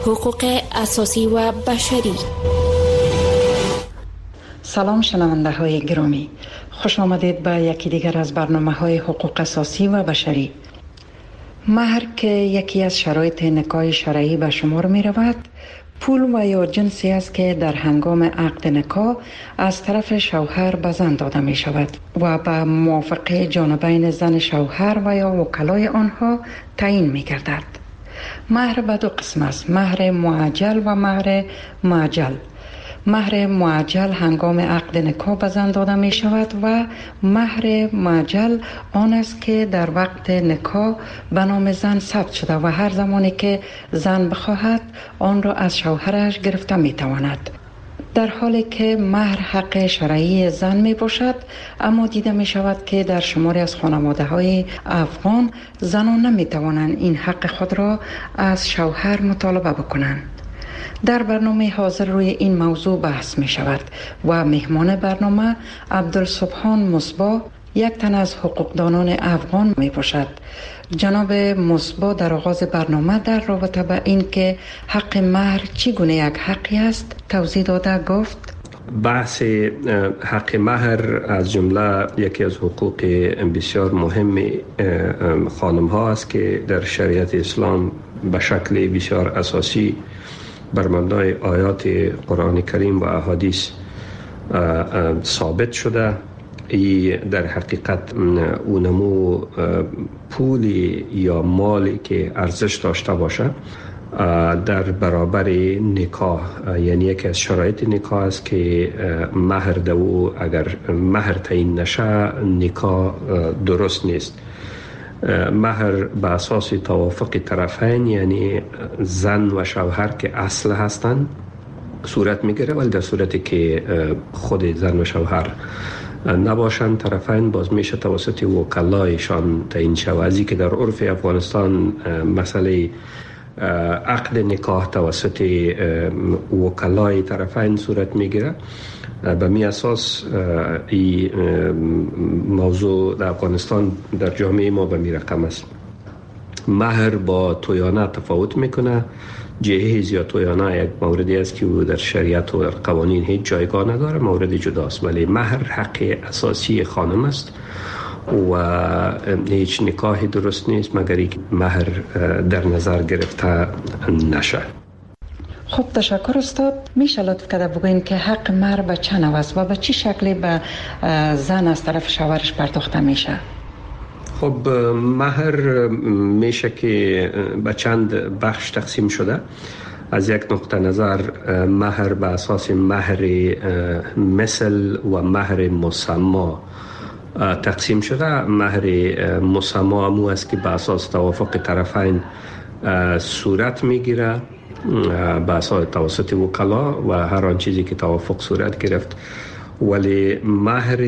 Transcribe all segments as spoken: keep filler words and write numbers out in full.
حقوق اساسی و بشری. سلام شنونده های گرامی، خوش آمدید به یکی دیگر از برنامه های حقوق اساسی و بشری. مهر که یکی از شرایط نکاح شرعی به شمار می رود، پول و یا جنسی است که در هنگام عقد نکاح از طرف شوهر به زن داده می شود و به موافقه جانبین زن شوهر و یا وکلای آنها تعیین می گردد. مهر به دو قسم است: مهر معجل و مهر معجل. مهر معجل هنگام عقد نکاح به زن داده می شود و مهر معجل آن است که در وقت نکاح به نام زن ثبت شده و هر زمانی که زن بخواهد آن را از شوهرش گرفته می تواند. در حالی که مهر حق شرعی زن می باشد، اما دیده می شود که در شماری از خانواده های افغان زنان نمی توانند این حق خود را از شوهر مطالبه بکنند. در برنامه حاضر روی این موضوع بحث می شود و مهمان برنامه عبدالسبحان مصباح، یک تن از حقوقدانان افغان می باشد. جناب مصباح در آغاز برنامه در رابطه به این که حق مهر چگونه یک حقی است توضیح داده گفت: بحث حق مهر از جمله یکی از حقوق بسیار مهم خانم ها است که در شریعت اسلام به شکل بسیار اساسی بر مبنای آیات قرآن کریم و احادیث ثابت شده. ای در حقیقت اونمو پولی یا مالی که ارزش داشته باشه در برابر نکاح، یعنی یکی از شرایط نکاح است که مهر دو اگر مهر تعیین نشه نکاح درست نیست. مهر به اساس توافق طرفین، یعنی زن و شوهر که اصل هستند، صورت میگیره، ولی در صورتی که خود زن و شوهر نباشند طرفین باز میشه توسط وکلایشان تعیین شود. از که در عرف افغانستان مسئله عقد نکاح توسط وکلای طرفین صورت میگیره. به می اساس این موضوع در افغانستان در جامعه ما به می رقم است. مهر با تویانه تفاوت میکنه. جهیز یا تویانه یک موردی است که در شریعت و در قوانین هیچ جایگاه نداره، مورد جداست، ولی مهر حق اساسی خانم است و هیچ نکاحی درست نیست مگر اینکه مهر در نظر گرفته نشه. خب تشکر استاد. میشه لطف کرده بگوین که حق مهر به چه نوع است و به چه شکلی به زن از طرف شوهرش پرداخته میشه؟ خب مهر میشه که به چند بخش تقسیم شده. از یک نقطه نظر مهر به اساس مهر مثل و مهر مسما تقسیم شده. مهر مسما مو است که به اساس توافق طرفین صورت میگیره به اساس توسط وکلا و هر آن چیزی که توافق صورت گرفت. ولی مهر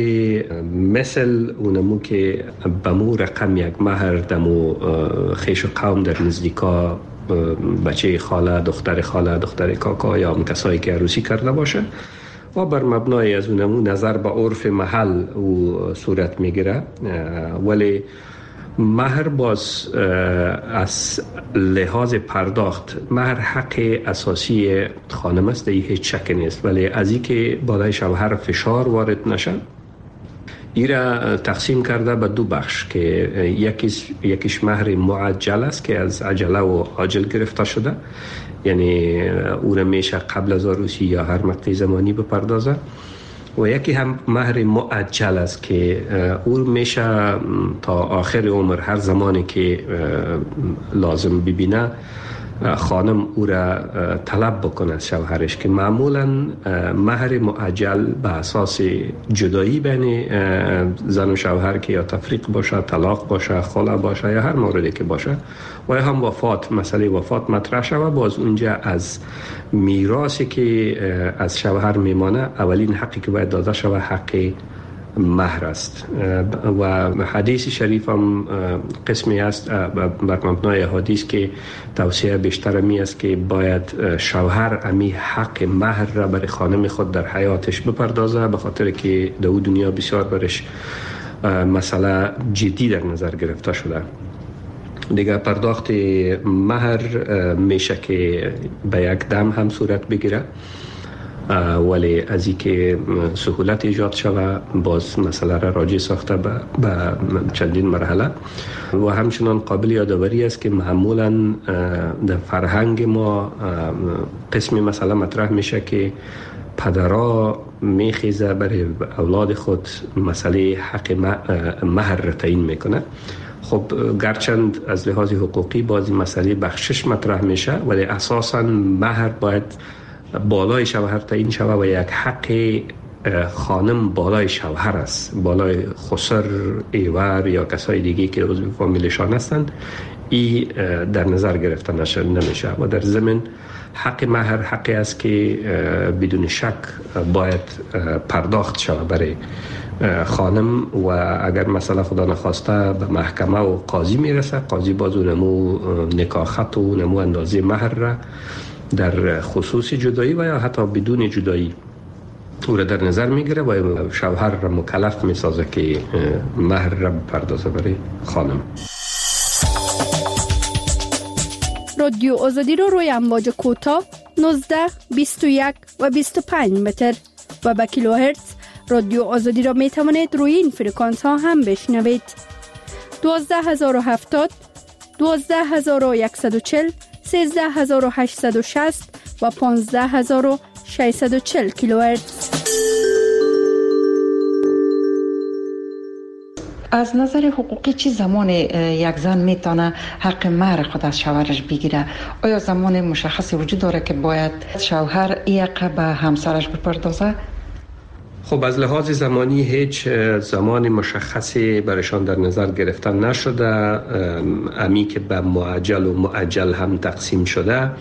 مثل اونمو که بمو رقم یک مهر دمو خیش و قوم در نزدیکا بچه خاله، دختر خاله، دختر کاکا یا هم کسایی که عروسی کرده باشه و بر مبنای از اونمو نظر به عرف محل او صورت میگیره. ولی مهر باز از لحاظ پرداخت مهر حق اساسی خانم است، این هیچ شک نیست، ولی از این که بالای شوهر فشار وارد نشه این را تقسیم کرده به دو بخش که یکیش, یکیش مهر معجل است که از عجله و عاجل گرفته شده، یعنی او را میشه قبل از عروسی یا هر مقطع زمانی بپردازه، و یکی هم مهر معجل است که او میشه تا آخر عمر هر زمانی که لازم ببینه خانم او را طلب بکنه از شوهرش، که معمولا مهر معجل به اساس جدایی بین زن و شوهر که یا تفریق باشه، طلاق باشه، خلع باشه یا هر موردی که باشه و یا هم وفات، مسئله وفات مطرح شود، باز اونجا از میراثی که از شوهر میمانه اولین حقی که باید داده شود حق مهر است. و حدیث شریف هم قسمی است بر مبنای حدیث که توصیه بیشتر می است که باید شوهر امی حق مهر را برای خانم خود در حیاتش بپردازه، به خاطر که در دنیا بسیار برش مسئله جدی در نظر گرفته شده. دیگه پرداخت مهر میشه که به یک دم هم صورت بگیره، ولی از این که سهولت ایجاد شود باز مسئله را راجع ساخته به چندین مرحله. و همچنان قابل یادآوری است که معمولا در فرهنگ ما قسمی مسئله مطرح میشه که پدرها میخیزه برای اولاد خود مسئله حق مهر را تعیین میکنه. خب گرچند از لحاظ حقوقی بازی مسئله بخشش مطرح میشه، ولی اساساً مهر باید بالای شوهر تعیین شود و یک حق خانم بالای شوهر است، بالای خسر، ایور یا کسای دیگه که عضو فامیلشان هستند. این در نظر گرفته نمیشه و در ضمن حق مهر حقی است که بدون شک باید پرداخت شود برای خانم و اگر مثلا خدا نخواسته به محکمه و قاضی میرسه، قاضی باز نمو نکاح خط و نمو اندازه مهر را در خصوص جدایی و یا حتی بدون جدایی او را در نظر میگیره و شوهر را مکلف میسازه که مهر را پردازه برای خانم. رادیو آزادی رو روی امواج کوتاه نوزده، بیست و یک و بیست و پنج متر و با کیلوهرتز رادیو آزادی را می توانید روی این فرکانس ها هم بشنوید. دوازده هزار و هفتاد، دوازده هزار و صد و چهل، سیزده هزار و هشتصد و شصت و پانزده هزار و ششصد و چهل کیلوهرتز. از نظر حقوقی چی زمان یک زن میتونه حق مهر خود از شوهرش بگیره؟ آیا زمان مشخصی وجود داره که باید شوهر این حق به همسرش بپردازه؟ خب از لحاظ زمانی هیچ زمان مشخصی برایشان در نظر گرفتن نشده. امی که به معجل و مؤجل هم تقسیم شده،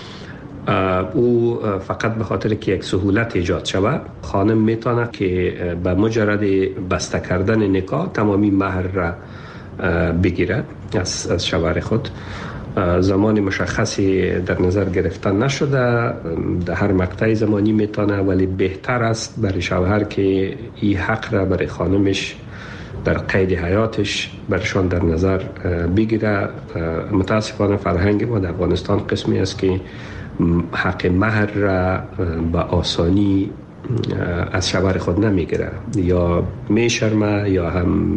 او فقط به خاطر که یک سهولت ایجاد شود، خانم میتونه که به مجرد بسته کردن نکاح تمامی مهر را بگیرد از از شوهر خود. زمان مشخصی در نظر گرفتن نشده، در هر مقطع زمانی میتونه، ولی بهتر است برای شوهر که این حق را برای خانمش در قید حیاتش برشان در نظر بگیره. متاسفانه فرهنگ ما در افغانستان قسمی است که حق مهر را به آسانی از شوهر خود نمیگیره، یا میشرمه یا هم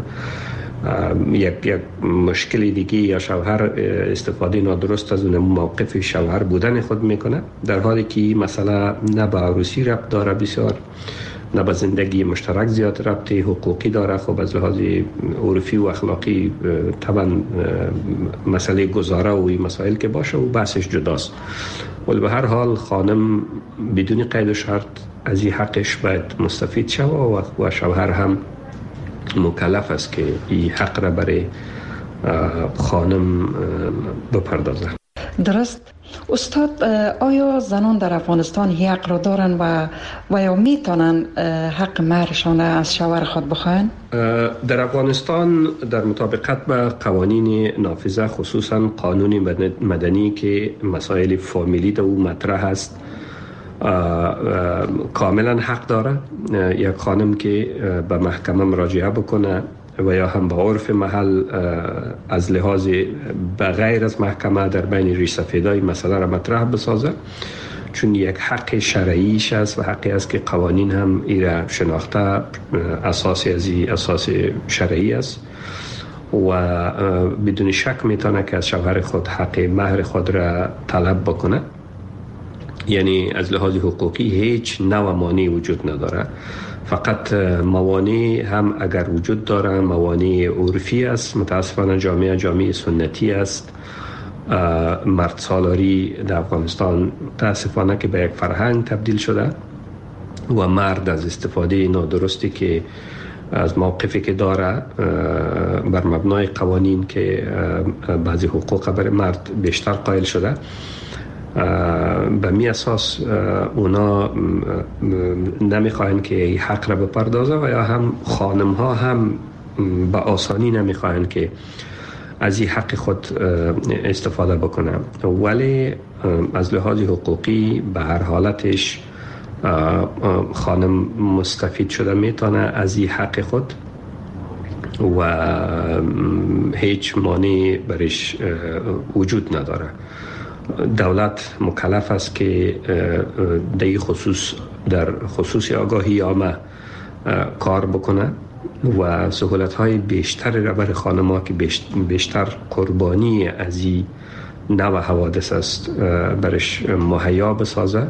یک یک مشکل دیگه یا شوهر استفاده نادرست از اون موقف شوهر بودن خود میکنه، در حالی که مسئله نه به عروسی ربط داره بسیار، نه به زندگی مشترک زیاد ربط حقوقی داره. خب از لحاظ عرفی و اخلاقی طبعا مسئله گذاره و این مسائل که باشه و بحثش جداست، ولی به هر حال خانم بدون قید و شرط از این حقش باید مستفید شود و شوهر هم مکلف است که این حق را برای خانم بپردازه. درست. استاد، آیا زنان در افغانستان این حق را دارن و و یا میتونن حق مهرشان از شوهر خود بخواهن؟ در افغانستان در مطابقت با قوانین نافذه، خصوصا قانون مدنی که مسائل فامیلی در او مطرح است، کاملا حق داره یک خانم که به محکمه مراجعه بکنه و یا هم به عرف محل از لحاظ به غیر از محکمه در بین ریش سفیدای مسئله را مطرح بسازه، چون یک حق شرعیش است و حقی است که قوانین هم ایره شناخته اساسی از این اساس شرعی است و بدون شک میتونه که از شوهر خود حق مهر خود را طلب بکنه. یعنی از لحاظ حقوقی هیچ نوع مانعی وجود نداره، فقط موانع هم اگر وجود داره موانع عرفی است. متاسفانه جامعه جامعه سنتی است. مرد سالاری در افغانستان متاسفانه که به یک فرهنگ تبدیل شده و مرد از استفاده نادرستی که از موقفی که داره بر مبنای قوانین که بعضی حقوق برای مرد بیشتر قائل شده، به می اساس اونا نمیخواهند که این حق را بپردازه و یا هم خانم ها هم به آسانی نمیخواهند که از این حق خود استفاده بکنه، ولی از لحاظ حقوقی به هر حالتش خانم مستفید شده میتونه از این حق خود و هیچ مانعی برش وجود نداره. دولت مکلف است که در این خصوص در خصوص آگاهی عامه کار بکنه و سهولت‌های بیشتری را برای خانم‌ها که بیشتر قربانی از این نوع حوادث است برش مهیا بسازه،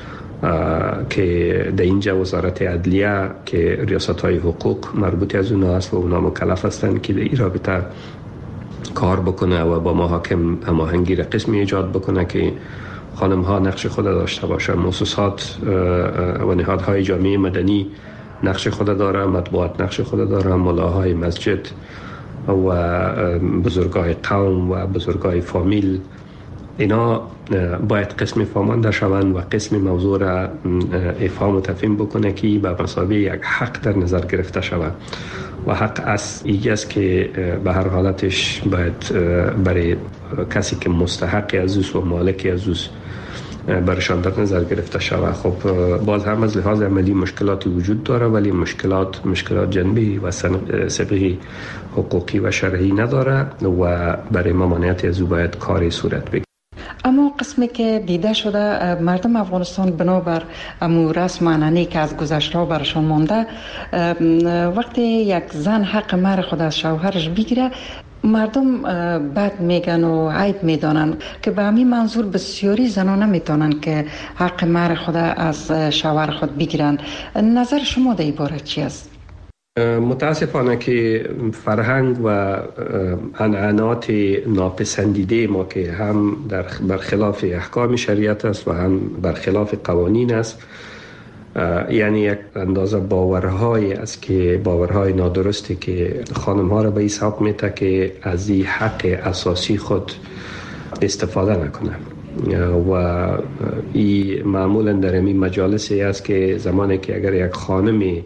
که در اینجا وزارت عدلیه که ریاست‌های حقوق مربوط از اونها است و اونها مکلف هستند که در این رابطه کار بکنه و با محاکم هماهنگی را قسمی ایجاد بکنه که خانم‌ها نقش خود داشته باشه. مؤسسات و نهادهای جامعه مدنی نقش خود داره، مطبوعات نقش خود داره، ملاهای مسجد و بزرگای قوم و بزرگای فامیل، اینا باید قسم فهمانده شوند و قسم موضوع را افهام و تفهیم بکنه که به مسابقه یک حق در نظر گرفته شود و حق از ایگه است که به هر حالتش باید برای کسی که مستحق از اوست و مالک از اوست برشان در نظر گرفته شود. خب باز هم از لحاظ عملی مشکلاتی وجود داره، ولی مشکلات مشکلات جنبی و سابقه حقوقی و شرعی نداره و برای ممانعت از او باید کاری صورت بگیرد. اما قسمی که دیده شده مردم افغانستان بنابر امو رسم عنعنه‌ای که از گذشته برشان مانده، وقتی یک زن حق مهر خود از شوهرش بگیره مردم بد میگن و عیب میدانن که به همین منظور بسیاری زنان نمیتونن که حق مهر خود از شوهر خود بگیرن. نظر شما در این باره چی است؟ متاسفانه که فرهنگ و عنعنات ناپسندیده ما که هم در برخلاف احکام شریعت است و هم برخلاف قوانین است، یعنی یک اندازه باورهای است که باورهای نادرستی که خانم‌ها را به این سبب میته که از این حق اساسی خود استفاده نکنه و این معمولا در این مجالسی است که زمانی که اگر یک خانمی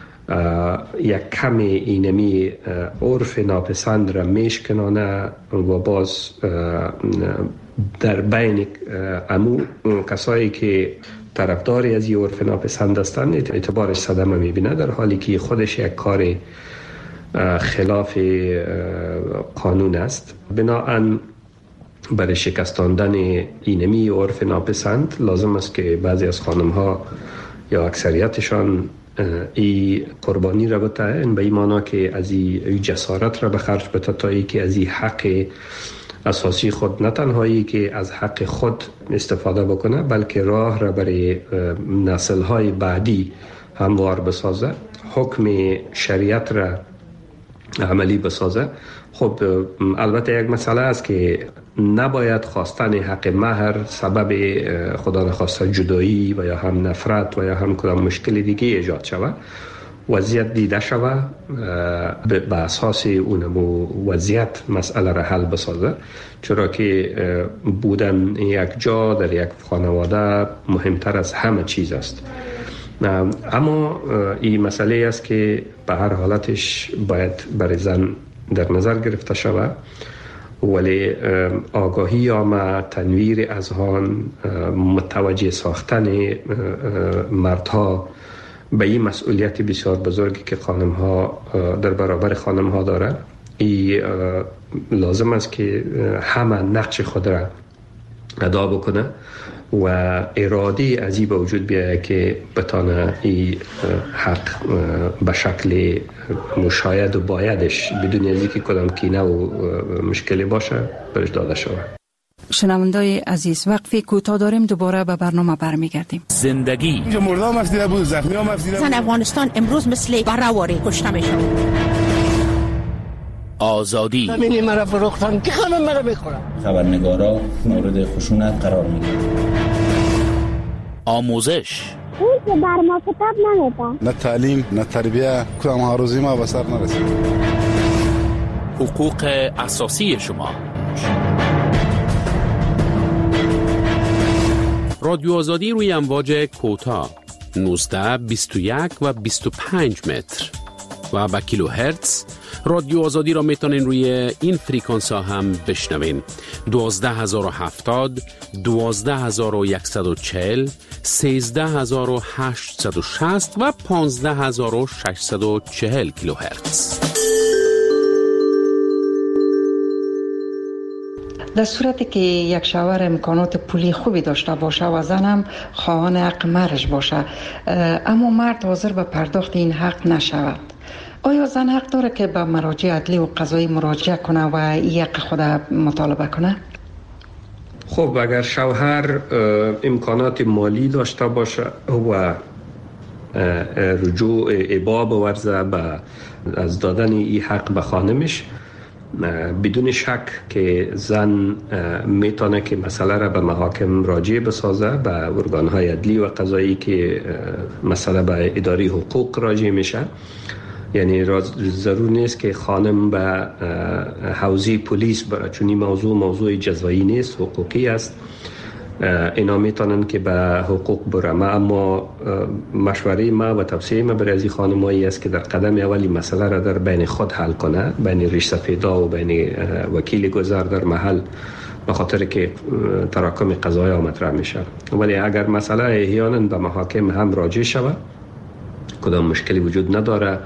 یک کمی اینمی عرف ناپسند را میشکنانه و باز در بین امو کسایی که طرفداری از این عرف ناپسند هستند اعتبارش صدمه میبینه، در حالی که خودش یک کار خلاف قانون است. بنابراین برای شکستاندن اینمی عرف ناپسند لازم است که بعضی از خانم ها یا اکثریتشان ای قربانی را بتاین، به این معنی که از این جسارت را به خرج بده تا ای که از این حق اساسی خود نه تنهایی که از حق خود استفاده بکنه، بلکه راه را برای نسل‌های بعدی هموار بسازه، حکم شریعت را عملی بسازه. خب البته یک مسئله است که نباید خواستن حق مهر سبب خدا نخواسته جدایی و یا هم نفرت و یا هم کدام مشکل دیگه ایجاد شود. وضعیت دیده شود به اساس اونمو وضعیت مسئله را حل بسازه، چرا که بودن یک جا در یک خانواده مهمتر از همه چیز است. اما این مسئله است که به هر حالتش باید برای زن در نظر گرفته شود، ولی آگاهی عامه، تنویر اذهان، متوجه ساختن مردها به این مسئولیت بسیار بزرگی که خانم ها در برابر خانم ها داره، این لازم است که همه نقش خود را ادا بکنه و اراده از این به وجود بیاید که بتانه این حق به شکل مشاید و بایدش بدون از اینکه کدام کینه و مشکلی باشه برش داده شود. شنوندای عزیز، وقفی کوتاه داریم، دوباره به برنامه برمیگردیم. زندگی اینجا مردم افزیده بود، زخمی هم افزیده بود. زن افغانستان امروز مثل برآوری کشته میشه. آزادی همینی مرا فروختن که خانم مرا بخورم. خبرنگارا مورد خشونت قرار میگیرن. آموزش اون که بر ما کتاب نمیده، نه تعلیم نه تربیه، کدام ها روزی ما به سر نرسید. حقوق اساسی شما. رادیو آزادی روی امواج کوتاه نوزده، بیست و یک و بیست و پنج متر و با کیلو هرتز. رادیو آزادی را میتونین روی این فریکانس ها هم بشنوین: دوازده هزار و هفتاد، دوازده هزار و صد و چهل، سیزده هزار و هشتصد و شصت و پانزده هزار و ششصد و چهل کیلو هرتز. در صورتی که یک شوهر امکانات پولی خوبی داشته باشه و زن هم خواهان حق مهرش باشه اما مرد حاضر به پرداخت این حق نشود، آیا زن حق داره که به مراجع عدلی و قضایی مراجعه کنه و این حق خود مطالبه کنه؟ خب اگر شوهر امکانات مالی داشته باشه و رجوع ابا بورزه به از دادن این حق به خانمش، بدون شک که زن میتونه که مسئله را به محاکم راجع بسازه، به ارگانهای عدلی و قضایی که مسئله به اداره حقوق راجع میشه. یعنی ضرور نیست که خانم به حوزه پلیس بره، چون این موضوع موضوع جزایی نیست، حقوقی است. اینا میتونن که به حقوق برم، اما مشوره ما و توصیه ما برای از خانمایی است که در قدم اولی مسئله را در بین خود حل کنه، بین ریش سفیدا و بین وکیل گذر در محل، به خاطر که تراکم قضایا مطرح میشه. ولی اگر مسئله احیانا به محاکم هم راجع شود، کدام مشکلی وجود نداره.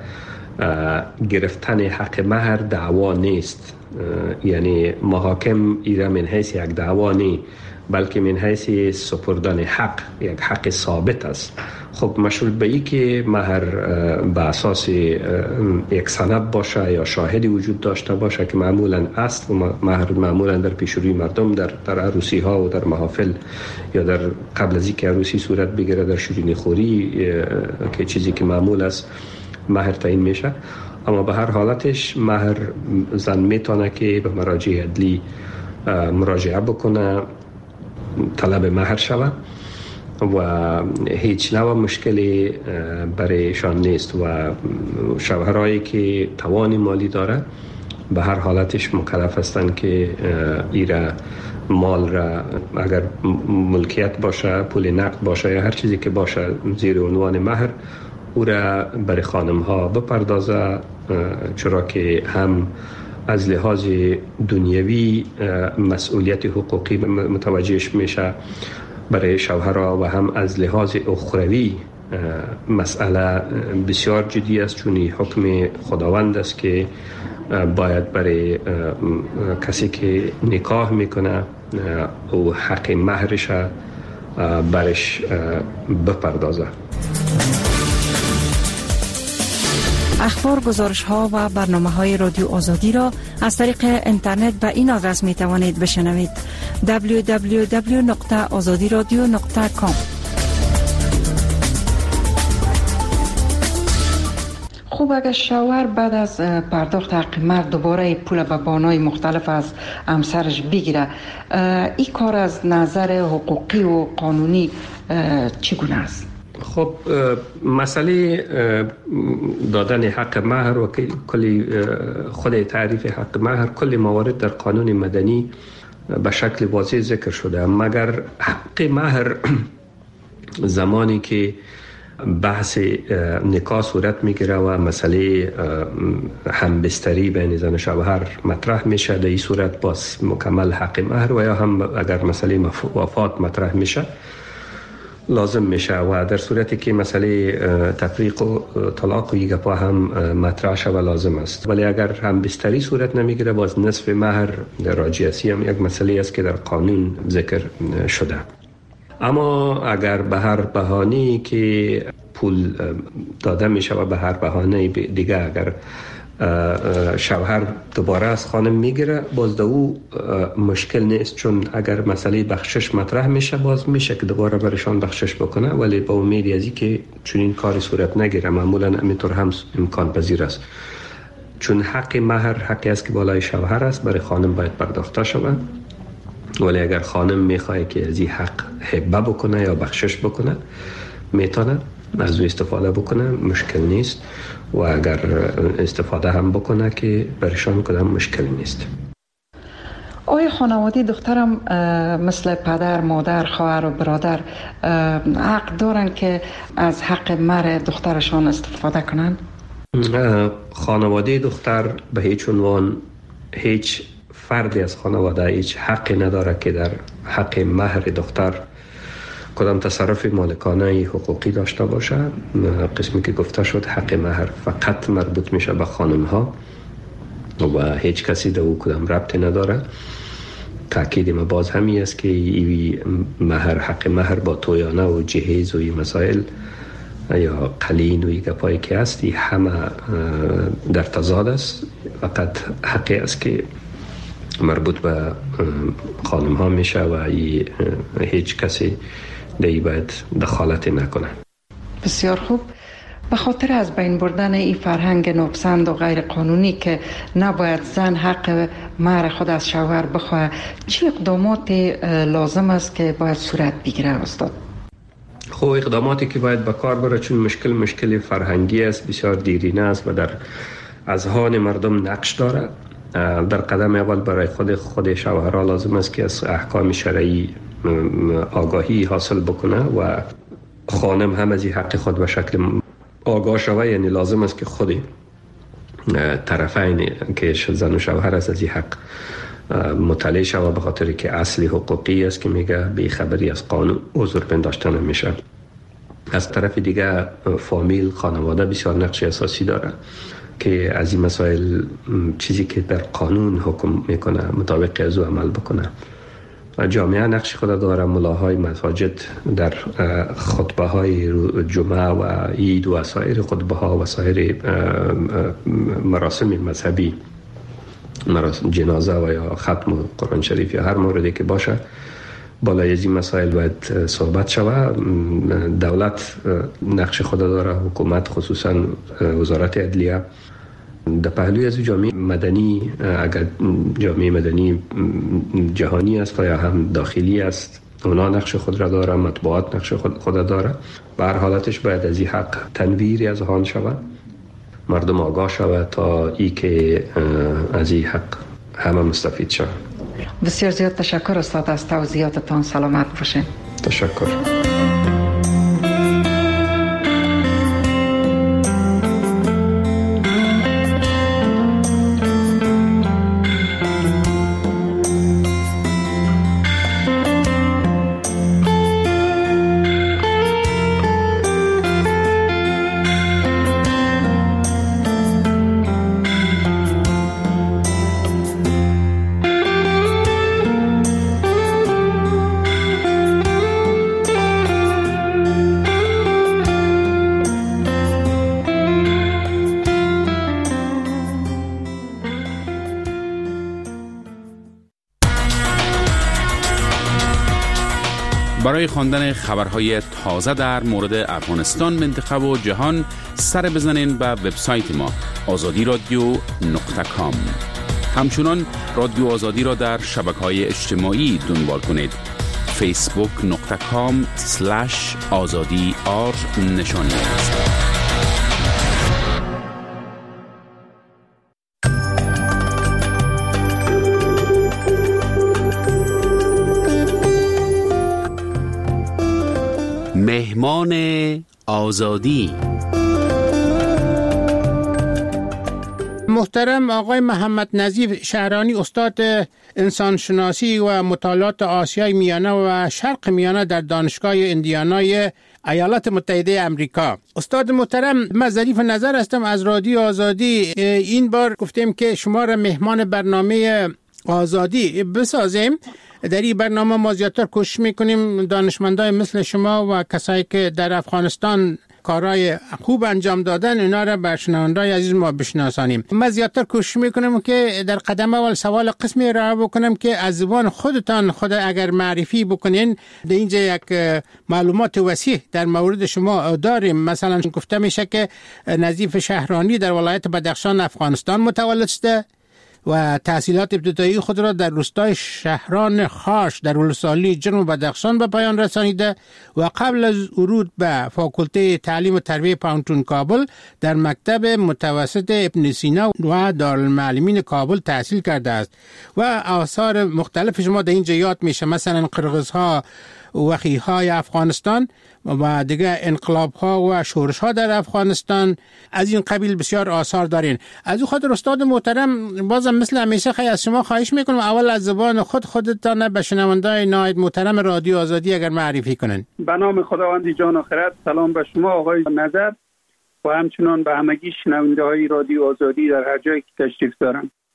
گرفتن حق مهر دعوا نیست، یعنی محاکم ایره من حیث یک دعوا نیست، بلکه من حیث سپردن حق، یک حق ثابت است. خب مشروط به این که مهر به اساس یک سند باشه یا شاهدی وجود داشته باشه که معمولا است، و مهر معمولا در پیشروی مردم در در عروسی ها و در محافل یا در قبل از اینکه عروسی صورت بگیره در شیرینی خوری که چیزی که معمول است مهر تعیین میشه. اما به هر حالتش مهر زن میتونه که به مراجع عدلی مراجعه بکنه، طلب مهر شود و هیچ نوع مشکلی برایشان نیست و شوهرایی که توان مالی داره به هر حالتش مکلف هستند که ایره مال را اگر ملکیت باشه، پول نقد باشه یا هر چیزی که باشه زیر عنوان مهر، او را برای خانم ها بپردازه، چرا که هم از لحاظ دنیوی مسئولیت حقوقی متوجهش میشه برای شوهرها و هم از لحاظ اخروی مسئله بسیار جدی است، چون حکم خداوند است که باید برای کسی که نکاح میکنه او حق مهرش برش بپردازه. اخبار، گزارش ها و برنامه های رادیو آزادی را از طریق اینترنت به این آدرس می توانید بشنوید: دبلیو دبلیو دبلیو دات آزادی رادیو دات کام. خوب، اگر شوهر بعد از پرداخت حق مهر دوباره پول به بانای مختلف از همسرش بگیره، این کار از نظر حقوقی و قانونی چگونه است؟ خب مسئله دادن حق مهر و کلی خود تعریف حق مهر، کلی موارد در قانون مدنی به شکل واضح ذکر شده، مگر حق مهر زمانی که بحث نکاح صورت میگیره و مسئله همبستری بین زن و شوهر مطرح میشه، در این صورت باز مکمل حق مهر، و یا هم اگر مسئله وفات مطرح میشه لازم میشه، و در صورتی که مسئله تفریق و طلاق و یک پا هم مطرح شد و لازم است. ولی اگر هم بستری صورت نمیگیره، باز نصف مهر در راجعیتی هم یک مسئله است که در قانون ذکر شده. اما اگر به هر بهانه‌ای که پول داده میشه و به هر بهانه دیگه اگر شوهر دوباره از خانم میگیره، باز دو او مشکل نیست، چون اگر مسئله بخشش مطرح میشه باز میشه که دوباره برشان بخشش بکنه، ولی با امید از این که چون این کاری صورت نگیره معمولا همینطور هم امکان پذیر است، چون حق مهر حقی است که بالای شوهر است، برای خانم باید پرداخته شود. ولی اگر خانم میخواد که از این حق هبه بکنه یا بخشش بکنه، میتونه از او استفاده بکنه، مشکل نیست، و اگر استفاده هم بکنه که برشان کدام مشکل نیست. آیا خانواده دخترم مثل پدر، مادر، خواهر و برادر حق دارن که از حق مهر دخترشان استفاده کنند؟ خانواده دختر به هیچ عنوان، هیچ فردی از خانواده هیچ حقی نداره که در حق مهر دختر کدام تصرف مالکانه حقوقی داشته باشه. قسمی که گفته شد حق مهر فقط مربوط میشه به خانم ها و هیچ کسی در او کدام ربطی نداره. تاکید ما باز همی است که ای مهر حق مهر با تویانه و جهیز و این مسائل یا قلین و این گپایی که هستی همه در تضاد است. فقط حقی است که مربوط به خانم ها میشه و ای هیچ کسی دی باید دخالت نکنه. بسیار خوب. به خاطر از بین بردن این فرهنگ ناپسند و غیر قانونی که نباید زن حق مهر خود از شوهر بخواه، چه اقدامات لازم است که باید صورت بگیره استاد؟ خب اقداماتی که باید به کار بره، چون مشکل مشکل فرهنگی است، بسیار دیرینه است و در اذهان مردم نقش داره. در قدم اول برای خود خود شوهرها لازم است که از احکام شرعی آگاهی حاصل بکنه و خانم هم از این حق خود به شکل آگاه شوه. یعنی لازم است که خود طرفین که زن و شوهر است از این حق مطلع شوه، به خاطر که اصلی حقوقی است که میگه بی خبری از قانون عذر پنداشته نمیشه. از طرف دیگه فامیل، خانواده بسیار نقش اساسی داره که از این مسائل چیزی که در قانون حکم میکنه مطابق از او عمل بکنه. جامعه نقش خود داره. ملاهای مساجد در خطبه های جمعه و عید و سایر خطبه ها و سایر مراسم مذهبی، مراسم جنازه و یا ختم قرآن شریف یا هر موردی که باشه، بالای از این مسائل باید صحبت شود. دولت نقش خود داره، حکومت خصوصا وزارت عدلیه. در پهلوی از جامعه مدنی، اگر جامعه مدنی جهانی است یا هم داخلی است، اونا نقش خود را داره، مطبوعات نقش خود, خود داره. به هر حالتش باید از این حق تنویری از آن شود، مردم آگاه شود تا ای که از این حق همه مستفید شود. بسیار زیاد تشکر استاد از توضیحاتتان. سلامت باشین. تشکر. برای خواندن خبرهای تازه در مورد افغانستان، منطقه و جهان سر بزنین به وبسایت ما آزادی رادیو نقطه کام. همچنان رادیو آزادی را در شبکه‌های اجتماعی دنبال کنید. فیسبوک نقطه کام سلش آزادی آر نشانی است. مهمان آزادی. محترم آقای محمد نظیف شهرانی، استاد انسانشناسی و مطالعات آسیای میانه و شرق میانه در دانشگاه ایندیانای ایالات متحده امریکا. استاد محترم، من ظریف نظر هستم از رادیو آزادی. این بار گفتیم که شما را مهمان برنامه آزادی بسازیم. در این برنامه ما زیادتر کوشش میکنیم دانشمندای مثل شما و کسایی که در افغانستان کارهای خوب انجام دادن اینا را بر شنوندگان عزیز ما بشناسانیم. من زیادتر کوشش میکنم که در قدم اول سوال قسمی را بکنم که از زبان خودتان خود اگر معرفی بکنین. در اینجا یک معلومات وسیع در مورد شما داریم. مثلا گفته میشه که نظیف شهرانی در ولایت بدخشان افغانستان متولد شده و تحصیلات ابتدایی خود را در روستای شهران خاش در ولسوالی جنوب بدخشان به پایان رسانیده و قبل از ورود به فاکولته تعلیم و تربیت پانتون کابل در مکتب متوسط ابن سینا و دارالمعلمین کابل تحصیل کرده است و آثار مختلف شما در اینجا یاد میشه، مثلا قرغزها، وخیهای افغانستان و دیگه انقلاب ها و شورش ها در افغانستان. از این قبیل بسیار آثار دارین. از او خاطر استاد محترم بازم مثل همیشه خیلی از شما خواهش میکنم اول از زبان خود خودتان به شنوندگان نهایت محترم رادیو آزادی اگر معرفی کنن. به نام خداوند جان و خرد. سلام به شما آقای نظر و همچنان به همگی شنونده های رادیو آزادی در هر جایی که تشریف دارن.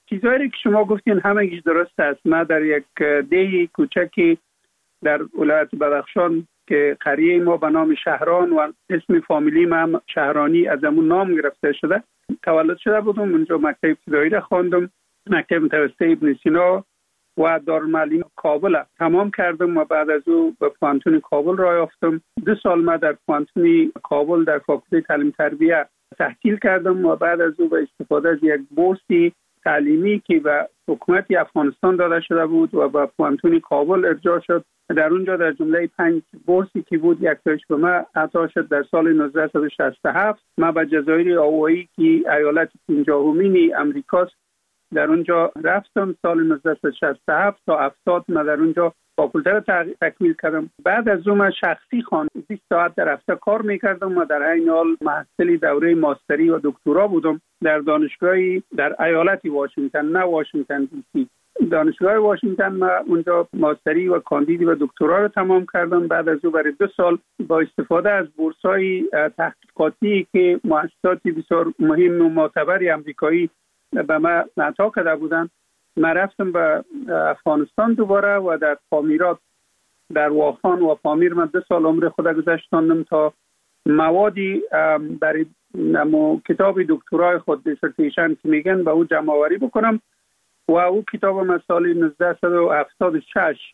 چیزایی که شما گفتین همگیش درست است. من در یک دهی کوچکی در ولایت بدخشان که قریه ما به نام شهران و اسم فامیلی من شهرانی از همون نام گرفته شده تولد شده بودم. اونجا مکتب ابتدایی را خواندم، مکتب متوسط ابن سینا و دارالمعلم کابل تمام کردم و بعد از او به پوانتون کابل راه یافتم. دو سال ما در پوانتون کابل در فاکولته تعلیم تربیت تحصیل کردم و بعد از او به استفاده از یک بورسی تعلیمی که به حکومت افغانستان داده شده بود و به پوانتون کابل ارجاع شد، در اونجا در جمله پنج بورسی که بود یک تایش به من عطا شد. در سال نوزده و شصت و هفت من به جزایر آوایی که ایالت پنجاهمین امریکاست در اونجا رفتم. سال نوزده و شصت و هفت تا هفتاد من در اونجا فاکولته را تکمیل کردم. بعد از اون من شخصی خان بیست ساعت در هفته کار میکردم و در این حال محصل دوره ماستری و دکترا بودم در دانشگاهی در ایالت واشنگتن، نه واشنگتن دی سی. دانشگاه واشنگتن من اونجا ماستری و کاندیدی و دکترا رو تمام کردم. بعد از اون برای دو سال با استفاده از بورس‌های تحقیقاتی که مؤسسات بسیار مهم و معتبر آمریکایی به من عطا کرده بودن، من رفتم به افغانستان دوباره و در پامیرات در واخان و پامیر من دو سال عمر خود گذاشتم تا موادی برای کتاب دکترای خود دیسرتیشن که میگن به او جمع آوری بکنم و او کتاب من سال نوزده و هفتاد و شش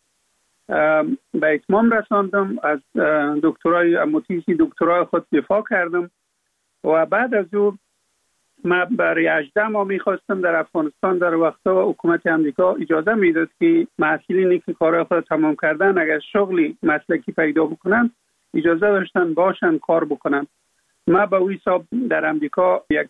به اتمام رساندم. از دکترای متیسی دکترای خود دفاع کردم و بعد از او من برای هجده ماه میخواستم در افغانستان. در وقتا حکومت امریکا اجازه میداد که محصلینی که کارهای خود تمام کردن اگر شغلی مسلکی پیدا بکنن اجازه داشتن باشن کار بکنن. من به وی حساب در امریکا یک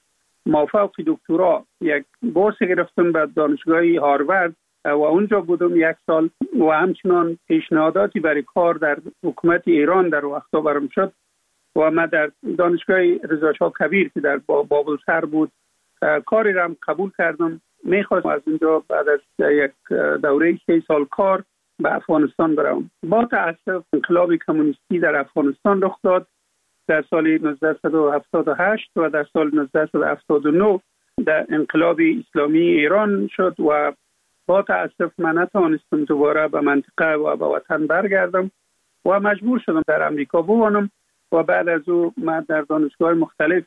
مافوق دکترا یک بورس گرفتم به دانشگاه هاروارد و اونجا بودم یک سال و همچنان پیشنهاداتی برای کار در حکومت ایران در وقتا برام شد و من در دانشگاه رضا شاه کبیر که در بابل سر بود کاری را قبول کردم. میخواستم از اونجا بعد از یک دوره سه سال کار به افغانستان برم. با تأسف انقلاب کمونیستی در افغانستان رخ داد در سال نوزده و هفتاد و هشت و در سال نوزده و هفتاد و نه در انقلاب اسلامی ایران شد و با تأسف من نتوانستم دوباره به منطقه و به وطن برگردم و مجبور شدم در امریکا بمانم و بعد از او من در دانشگاه مختلف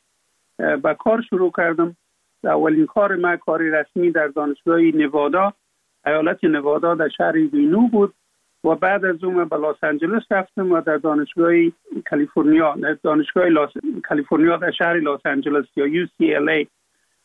به کار شروع کردم. اولین کار من کاری رسمی در دانشگاه نوادا ایالت نوادا در شهر رینو بود و بعد از اون من به لس آنجلس رفتم و در دانشگاه کالیفرنیا دانشگاه لاس... کالیفرنیا در شهر لس آنجلس یا یو سی ال ای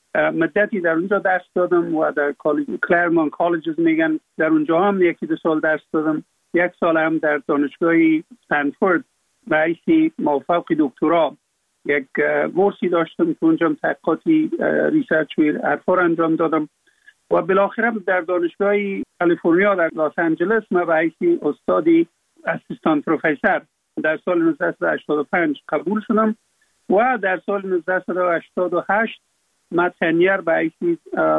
مدتی در اونجا درس دادم و در کلرمون کالجز میگن در اونجا هم یکی دو سال درس دادم. یک سال هم در دانشگاه استنفورد به حیث موفق دکترا یک بورسی داشتم که اونجا تحقیقاتی ریسرچ و حرفا انجام دادم و بالاخره در دانشگاه کالیفرنیا در لس آنجلس من به حیث استادی اسیستانت پروفسور در سال نوزده و هشتاد و پنج قبول شدم و در سال نوزده و هشتاد و هشت من تنیر به حیث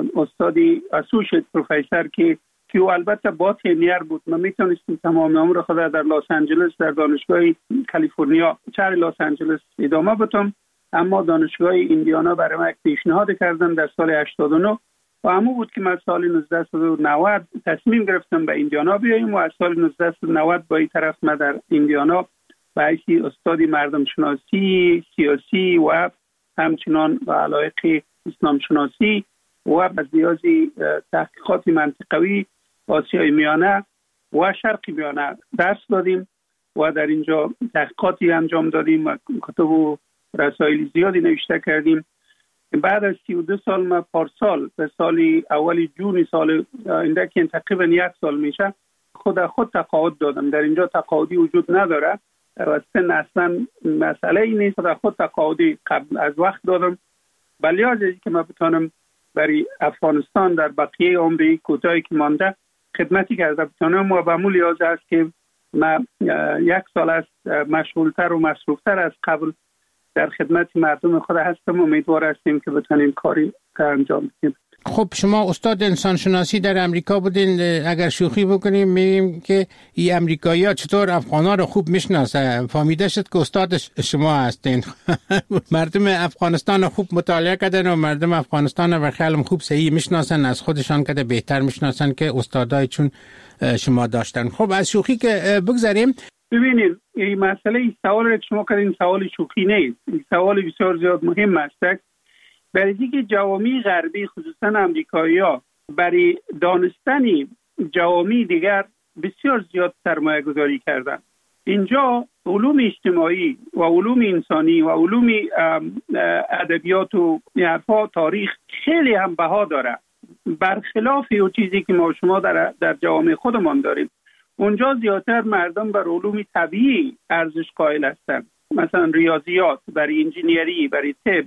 استادی اسوشیت پروفسور که که البته با تنیر بود. من میتونستم تمام عمر خود در لس آنجلس در دانشگاه کالیفرنیا شهر لس آنجلس ادامه بدم، اما دانشگاه ایندیانا برای من پیشنهاد کردن در سال هشتاد و نه و همون بود که من سال نوزده و نود تصمیم گرفتم به ایندیانا بیاییم و از سال نوزده و نود با این طرف من در ایندیانا به حیث استادی مردم شناسی سیاسی و همچنان به علایق اسلام شناسی و بزیازی تحقیقات منطقوی آسیای میانه و شرق میانه درس دادیم و در اینجا تحقیقاتی انجام دادیم و کتب و رسائل زیادی نوشته کردیم. بعد از سی و دو سال ما پارسال به سال اولی جون سال اینده که تقریبا یک سال میشه خود خود تقاعد دادم. در اینجا تقاعدی وجود نداره و سن اصلا مسئله ای نیست. خود خود تقاعدی قبل از وقت دادم ولی از اینکه من بتونم برای افغانستان در بقیه عمری کوتاهی که مانده خدمتی کرده بتونم و به مو لیاز است که من یک سال است مشغولتر و مصروفتر از قبل در خدمت مردم خود هستم. امیدوار هستیم که بتونیم کاری انجام بدیم. خب شما استاد انسان شناسی در امریکا بودین، اگر شوخی بکنیم میگیم که این امریکایی‌ها چطور افغان‌ها رو خوب میشناسن. فهمیده شد که استاد شما هستین. مردم افغانستان خوب مطالعه کردن و مردم افغانستان رو خیلی خوب صحیح میشناسن، از خودشان که بهتر میشناسن که استادای چون شما داشتن. خب از شوخی که بگذاریم، ببینید این مسئله این سوال که شما کردین سوال شوخی نیست، این سوال بسیار زیاد مهم است. برای اینکه جوامع غربی خصوصا امریکایی‌ها برای دانستن جوامع دیگر بسیار زیاد سرمایه گذاری کردن. اینجا علوم اجتماعی و علوم انسانی و علوم ادبیات و حرفا تاریخ خیلی هم بها داره، برخلاف اون چیزی که ما شما در در جوامع خودمان داریم. اونجا زیادتر مردم بر علوم طبیعی ارزش قائل هستند، مثلا ریاضیات، برای انجینیری، برای طب.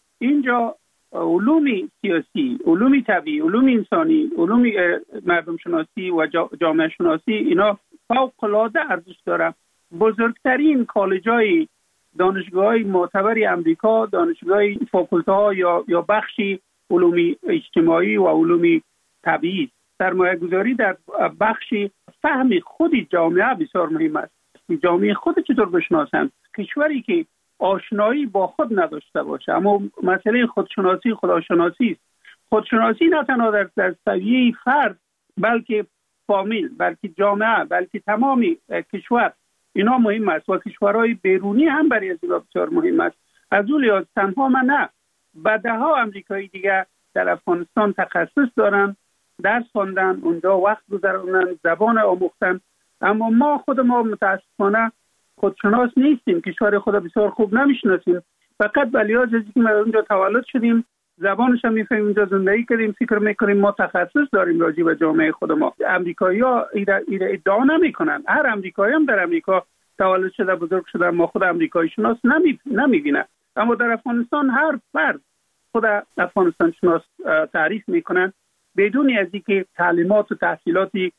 اینجا علوم سیاسی، علوم طبیعی، علوم انسانی، علوم مردم شناسی و جامعه شناسی اینا فوق العاده ارزش داره. بزرگترین کالج‌های دانشگاه‌های معتبر امریکا، دانشگاه فاکولته‌ها یا یا بخشی علوم اجتماعی و علوم طبیعی. سرمایه‌گذاری در بخش فهم خود جامعه بسیار مهم است. جامعه خود چطور بشناسند؟ کشوری که آشنایی با خود نداشته باشه، اما مسئله خودشناسی خداشناسی است. خودشناسی نه تنها در در سویه فرد بلکه فامیل، بلکه جامعه، بلکه تمام کشور اینا مهم است و کشورهای بیرونی هم برای از بسیار مهم است. از اون لحاظ تنها من نه، بعدها امریکایی دیگه در افغانستان تخصص دارن، درس خواندن، اونجا وقت گذروندن، زبان آموختن، اما ما خود ما متاسفانه خودشناس نیستیم، کشور خود بسیار خوب نمیشناسیم. فقط به لحاظ از اینکه ما اونجا تولد شدیم، زبانش هم میفهمیم، اونجا زندگی کردیم، فکر میکنیم ما تخصص داریم راجع به جامعه خود ما. امریکایی‌ها ایره ادعا نمیکنن. هر امریکایی هم در امریکا تولد شده، بزرگ شده، ما خود امریکایی شناس نمی نمیبینه. اما در افغانستان هر فرد خود افغانستان شناس تعریف میکنن بدون از اینکه تعلیمات و تحصیلاتی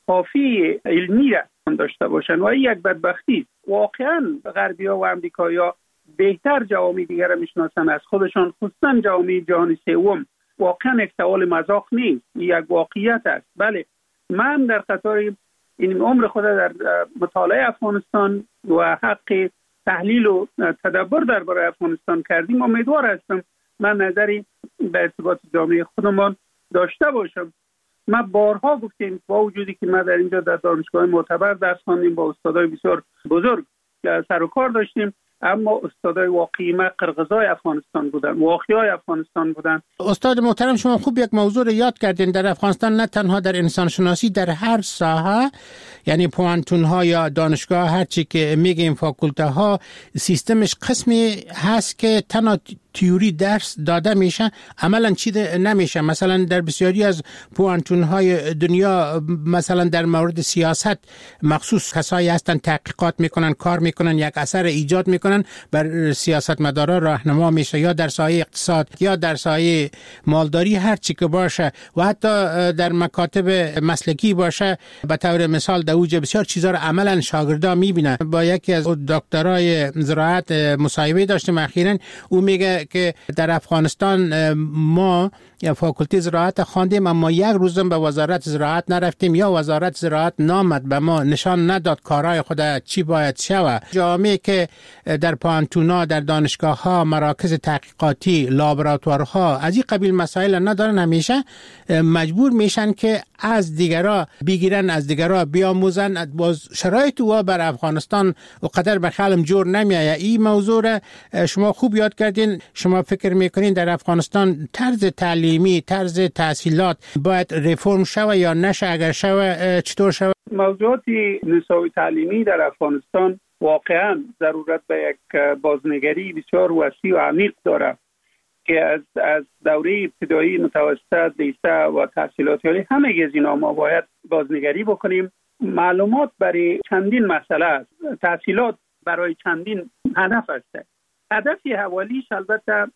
کافی علمی را داشته باشن و این یک بدبختی است. واقعا غربی‌ها و امریکایی‌ها بهتر جوامع دیگر را میشناسن از خودشان، خصوصا جوامع جهان سوم. واقعا یک سوال مذاق نیست، یک واقعیت است. بله، من در قطار این عمر خود در مطالعه افغانستان و حق تحلیل و تدبر درباره افغانستان کردیم، امیدوار هستم من نظری به ارتباط جامعه خودمان داشته باشم. ما بارها گفتیم با وجودی که ما در اینجا در دانشگاه معتبر درس خواندیم، با استادای بسیار بزرگ سر و کار داشتیم، اما استادای واقعی ما قرقزای افغانستان بودن، واقعیای افغانستان بودن. استاد محترم، شما خوب یک موضوع رو یاد کردین. در افغانستان نه تنها در انسان شناسی، در هر ساحه، یعنی پوانتون ها یا دانشگاه، هر چی که میگیم فاکولته ها، سیستمش قسمی هست که تنها تیوری درس داده میشه، عملا چیده نمیشه. مثلا در بسیاری از پوانتون های دنیا، مثلا در مورد سیاست مخصوص کسایی هستن تحقیقات میکنن، کار میکنن، یک اثر ایجاد میکنن، بر سیاستمدارا راهنما میشه، یا در سایه اقتصاد یا در سایه مالداری، هر چی که باشه، و حتی در مکاتب مسلکی باشه. به طور مثال در اوج بسیار چیزا رو عملا شاگردا میبینن. با یکی از دکترای زراعت مصاحبه داشتیم اخیراً، او میگه که در افغانستان ما یا فاکولته زراعت خواندیم، اما یک روزم به وزارت زراعت نرفتیم یا وزارت زراعت نامد به ما نشان نداد کارهای خود چی باید شود. جامعه که در پانتونا، در دانشگاه ها، مراکز تحقیقاتی، لابراتوارها از این قبیل مسائل ندارن، همیشه مجبور میشن که از دیگرها بگیرن، از دیگرها بیاموزن. باز شرایط و بر افغانستان و قدر به خیالم جور نمیایه. این موضوع را شما خوب یاد کردین. شما فکر میکنین در افغانستان طرز تعلیمی، طرز تحصیلات باید ریفرم شوه یا نشه؟ اگر شوه چطور شوه؟ موضوعات نصاب تعلیمی در افغانستان واقعا ضرورت به یک بازنگری بسیار وسیع و عمیق داره که از از دوره ابتدایی، متوسط، لیسه و تحصیلات عالی، همه از اینا ما باید بازنگری بکنیم. معلومات برای چندین مسئله است، تحصیلات برای چندین هدف است. هدف اولیش البته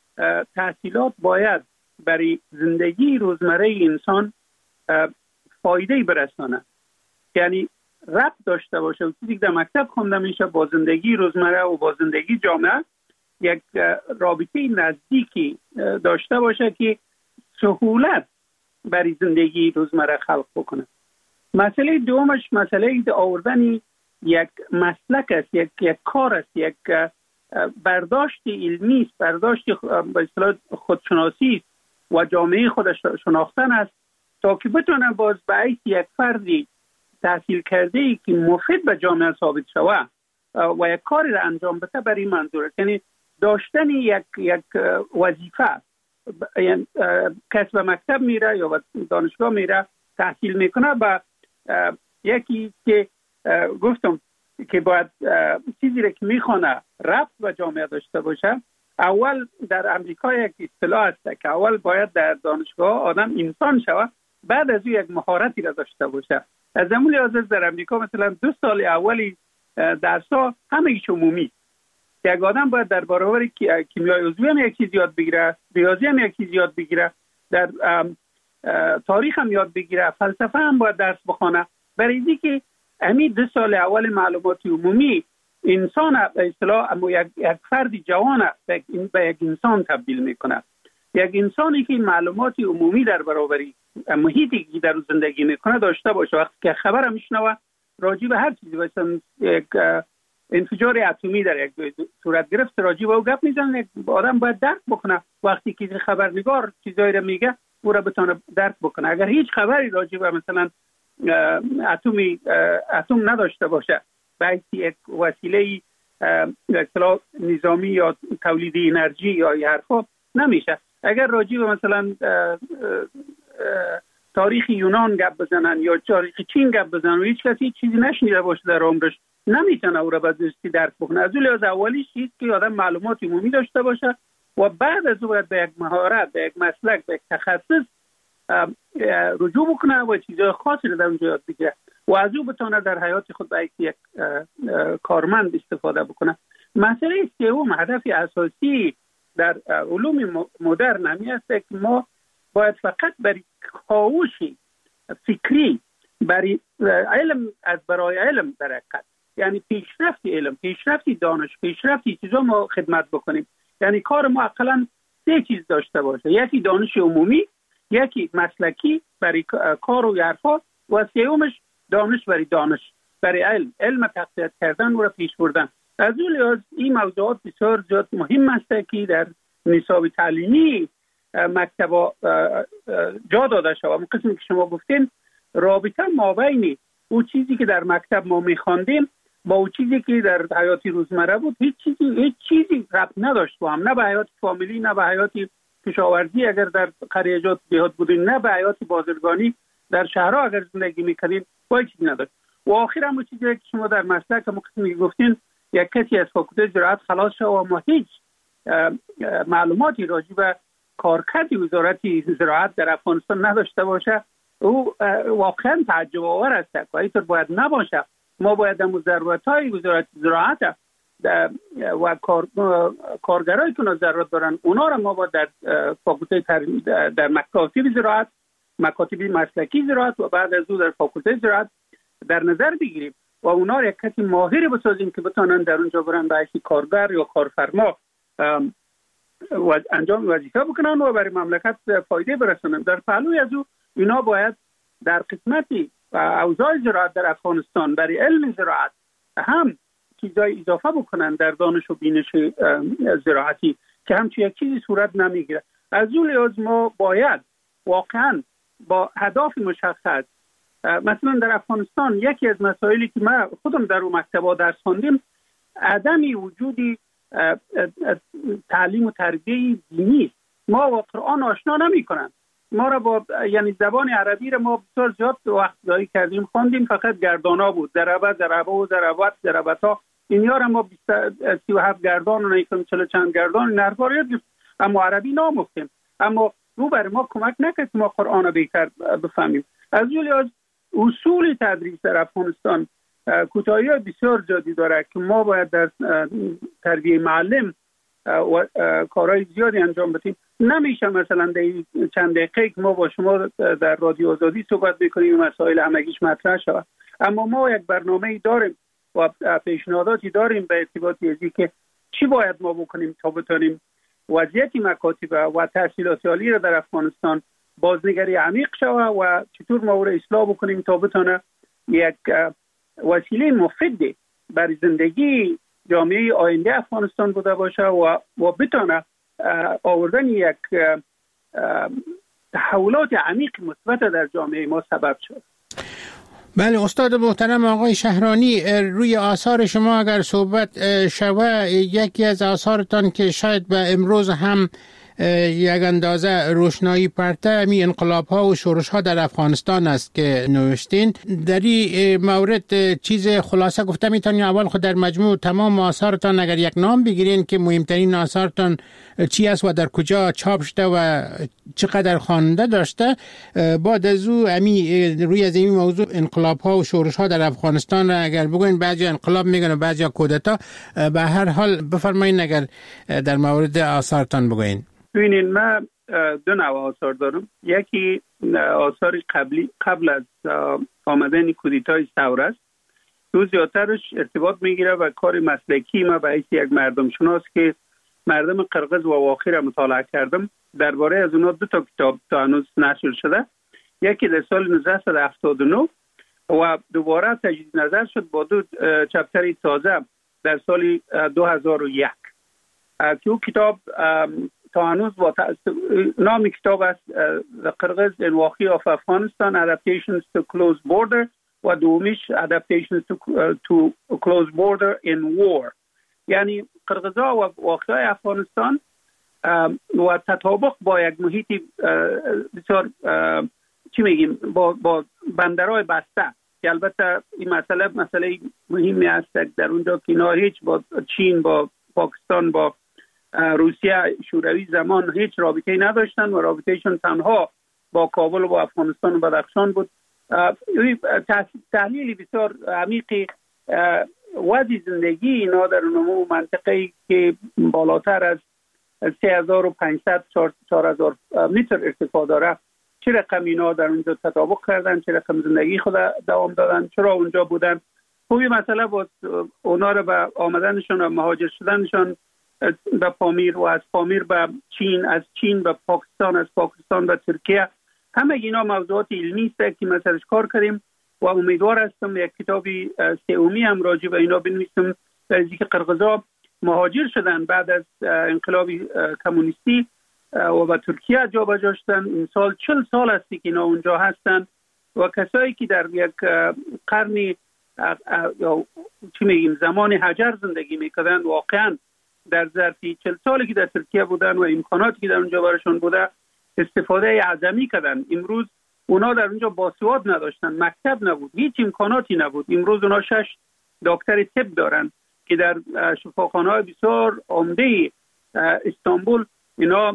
تحصیلات باید برای زندگی روزمره انسان فایده برسانه، یعنی ربط داشته باشه. چیزی که در مکتب خونده میشه با زندگی روزمره و با زندگی جامعه یک رابطه نزدیکی داشته باشه که سهولت برای زندگی روزمره خلق بکنه. مسئله دومش مسئله آوردن یک مسلک است، یک, یک کار است، یک برداشت علمی است، برداشت به اصطلاح خودشناسی است و جامعه خودش شناختن است تا که بتونه باز به حیث یک فردی تحصیل کرده ای که مفید به جامعه ثابت شود و یک کاری را انجام بده برای منظور است. یعنی داشتن یک یک وظیفه، یعنی کس به مکتب میره یا به دانشگاه میره تحصیل میکنه با یکی که گفتم که باید چیزی را که میخونه ربط به جامعه داشته باشه. اول در امریکا یک اصطلاح است که اول باید در دانشگاه آدم انسان شود، بعد از او یک مهارتی را داشته باشه. از همون لحاظ در امریکا مثلا دو سال اولی درس‌ها همه‌ایش عمومی. یک آدم باید در برابر کیمیای عضوی هم یک چیز یاد بگیره، ریاضی هم یک چیز یاد بگیره، در تاریخ هم یاد بگیره، فلسفه هم باید درس بخونه. برای اینکه همین دو سال اول معلومات عمومی انسان به اصطلاح یک یک فرد جوان به یک انسان تبدیل میکنه. یک انسانی که معلومات عمومی در برابر محیطی که در زندگی میکنه داشته باشه، وقتی که خبر میشنوه راجع به هر چیزی، مثلا یک انفجار اتمی در یک صورت گرفت راجع به او گپ میزنه، آدم باید درک بکنه. وقتی که خبرنگار چیزایی رو میگه او را بتونه درک بکنه. اگر هیچ خبری راجع به مثلا اتمی اتم نداشته باشه، باید یک وسیله اصطلاح نظامی یا تولید انرژی یا این حرفا نمیشه. اگر راجع به مثلا تاریخ یونان گپ بزنن یا تاریخ چین گپ بزنن و هیچ کسی چیزی نشنیده باشه در عمرش، نمیتونه او را به درستی درک بکنه. از اون لحاظ اولیش چیزی که آدم معلومات عمومی داشته باشه و بعد از اون باید به یک مهارت، به یک مسلک، به یک تخصص رجوع بکنه و چیزهای خاصی رو در اونجا یاد بگیره و از اون بتونه در حیات خود به یک کارمند استفاده بکنه. مسئله سوم، هدف اساسی در علوم مدرن همی است که ما باید فقط برای کاوش فکری، برای علم از برای علم در حقیقت، یعنی پیشرفت علم، پیشرفت دانش، پیشرفت چیزا ما خدمت بکنیم. یعنی کار ما اقلا سه چیز داشته باشه: یکی دانش عمومی، یکی مسلکی برای کار و حرفا و سومش دانش برای دانش، برای علم، علم تقویت کردن و را پیش بردن. از اون لحاظ این موضوعات بسیار زیاد مهم است که در نصاب تعلیمی مکتبا جا داده شود. اون قسمی که شما گفتین، رابطه مابین او چیزی که در مکتب ما می‌خواندیم با او چیزی که در حیات روزمره بود هیچ چیزی هیچ چیزی ربط نداشت با هم، نه به حیات فامیلی، نه به حیات کشاورزی اگر در قریه‌جات دیهات بودین، نه به حیات بازرگانی در شهرها اگر زندگی می‌کردین، با چیزی نداشت. و آخر هم چیزی که شما در مسلک هم قسمی گفتین، یک کسی از فاکولته زراعت خلاص شد و ما هیچ معلوماتی راجع به کارکرد وزارت زراعت در افغانستان نداشته باشه، او واقعا تعجب آور است و اینطور باید نباشه. ما باید در ضرورت‌های وزارت زراعت و کار کارگرایی که ضرورت دارن اونا را ما باید در فاکولته در مکاتب زراعت، مکاتب مسلکی زراعت و بعد از اون در فاکولته زراعت در نظر بگیریم و اونا را یک کسی ماهر بسازیم که بتونن در اونجا برن به حیث کارگر یا کارفرما و انجام وظیفه بکنن و برای مملکت فایده برسونن. در پهلوی از او اینا باید در قسمتی اوضاع زراعت در افغانستان برای علم زراعت هم چیزای اضافه بکنن در دانش و بینش زراعتی که همچون یک چیزی صورت نمیگیره. از اون لحاظ ما باید واقعا با هدف مشخص، مثلا در افغانستان یکی از مسائلی که ما خودم در اون مکتبا درس خواندیم، عدم وجودی تعلیم و تربیه دینی است. ما با قرآن آشنا نمی‌کنن. ما را با یعنی زبان عربی را ما بسیار زیاد وقت ضایع کردیم، خواندیم فقط گردانا بود، ضربه ضربه و ضربات ضربتا، اینیا را ما سی و هفت گردان و نیکم چلو چند گردان نرفا را یاد، اما عربی نامفتیم. اما رو بر ما کمک نکرد ما قرآن را بهتر بفهمیم. از اون لحاظ اصول تدریس در افغانستان کوتاهی بسیار زیادی داره که ما باید در تربیه معلم و کارهای زیادی انجام بدیم. نمیشه مثلا در چند دقیقه که ما با شما در رادیو آزادی صحبت میکنیم مسائل همگیش مطرح شود، اما ما یک برنامه داریم و پیشنهاداتی داریم به ارتباط ازی که چی باید ما بکنیم تا بتونیم وضعیت مکاتب و تحصیلات عالی را در افغانستان بازنگری عمیق شود و چطور ما او را اصلاح بکنیم تا بتونه یک وسیله مفید برای زندگی جامعه آینده افغانستان بوده باشه و و بتونه آوردن یک تحولات عمیق مثبت در جامعه ما سبب شد. بله استاد محترم آقای شهرانی، روی آثار شما اگر صحبت شود، یکی از آثارتان که شاید به امروز هم یک اندازه روشنایی پرته می انقلاب ها و شورش ها در افغانستان است که نوشتین. در این مورد چیز خلاصه گفته میتونید؟ اول خود در مجموع تمام آثارتان اگر یک نام بگیرین که مهمترین آثارتان چی است و در کجا چاپ شده و چقدر خواننده داشته، بعد از او امی روی از این موضوع انقلاب ها و شورش ها در افغانستان را اگر بگوین، بعضی انقلاب میگن و بعضی کودتا، به هر حال بفرمایید اگر در مورد آثارتان بگوین. ببینید من دو نوع آثار دارم. یکی آثار قبلی قبل از آمدن کودتای ثور است. دو زیادترش ارتباط میگیره و کار مسلکی ما به حیث یک مردم شناس که مردم قرقز و واخی را مطالعه کردم. درباره از اونها دو تا کتاب تا هنوز نشر شده. یکی در سال نوزده هفتاد و نه و دوباره تجدید نظر شد با دو چپتر تازه در سال دو هزار و یک که او کتاب تا هنوز با نام کتاب است The Kyrgyz and Wakhi of Afghanistan Adaptations to Close Border و دومیش Adaptations to, uh, to Close Border in War، یعنی قرقزها و واقعی افغانستان و تطابق با یک محیط بسیار چی میگیم با, با بندرهای بسته که البته این مسئله مسئله مهمی است در اونجا که اینا هیچ با چین با پاکستان با روسیه شوروی زمان هیچ رابطه‌ای نداشتن و رابطهشون تنها با کابل و با افغانستان و بدخشان بود. تحلیل بسیار عمیقی وضع زندگی اینا در اون منطقه که بالاتر از سه هزار و پانصد تا چهار هزار متر ارتفاع داره، چه رقم اینا در اونجا تطابق کردن، چه رقم زندگی خود دوام دادن، چرا اونجا بودن. خوبی مسئله بود اونا رو به آمدنشون و مهاجر شدنشون به پامیر و از پامیر به چین، از چین به پاکستان، از پاکستان به ترکیه، همه اینا موضوعات علمی است که ما سرش کار کردیم و امیدوار هستم یک کتابی سومی هم راجع به اینا بنویسم در اینکه که قرقزها مهاجر شدن بعد از انقلاب کمونیستی و به ترکیه جابجا شدن. این سال چهل سال است که اینا اونجا هستن و کسایی که در یک قرنی یا چی میگیم زمان حجر زندگی میکردن واقعا در ظرفی چهل سالی که در ترکیه بودن و امکاناتی که در اونجا برشون بوده استفاده اعظمی کردن. امروز اونا در اونجا باسواد نداشتن، مکتب نبود، هیچ امکاناتی نبود. امروز اونا شش دکتر طب دارن که در شفاخانه‌های بسیار عمده استانبول اینا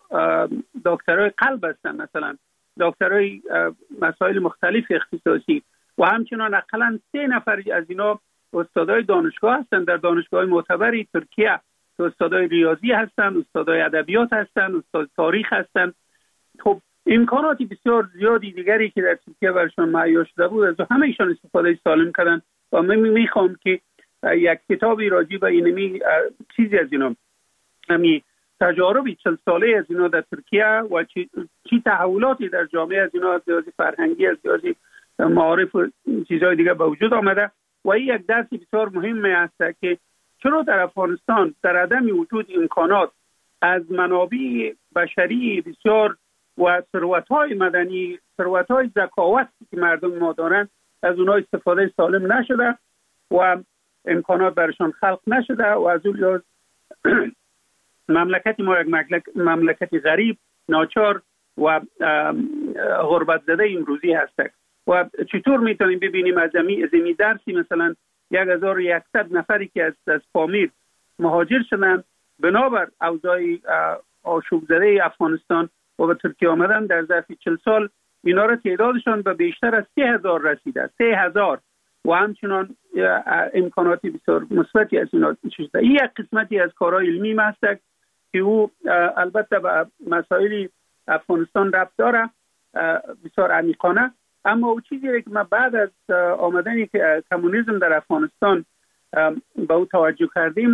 دکترای قلب هستن، مثلا دکترای مسائل مختلف اختصاصی و همچنان اقلا سه نفر از اینا استادای دانشگاه هستن در دانشگاه معتبری ترکیه، استادای ریاضی هستن، استادای ادبیات هستن، استاد تاریخ هستن. خب امکاناتی بسیار زیادی دیگری که در ترکیه برشون مهیا شده بود از همه ایشان استفاده سالم کردن و من میخوام که یک کتابی راجع به اینمی چیزی از اینا همی تجاربی چل ساله از اینا در ترکیه و چی, چی تحولاتی در جامعه از اینا از لحاظ فرهنگی از لحاظ معارف و چیزهای دیگه به وجود آمده و این یک درس بسیار مهم است که چرا در افغانستان در عدم وجود امکانات از منابع بشری بسیار و ثروت‌های مدنی، ثروت‌های ذکاوت که مردم ما دارن از اونها استفاده سالم نشده و امکانات برشان خلق نشده و از اون لحاظ مملکت ما یک مملکت غریب، ناچار و غربت زده امروزی هست و چطور میتونیم ببینیم از زمین درسی مثلا یک هزار و یکصد نفری که از از پامیر مهاجر شدن بنابر اوضاع آشوب زده افغانستان و به ترکیه آمدن در ظرف چهل سال اینا را تعدادشان به بیشتر از سه هزار رسیده، سه هزار و همچنان امکاناتی بسیار مثبتی از اینا شده. این یک قسمتی از کارهای علمی است که او البته به مسائل افغانستان ربط داره بسیار عمیقانه، اما او چیزی که ما بعد از آمدن کمونیسم در افغانستان به او توجه کردیم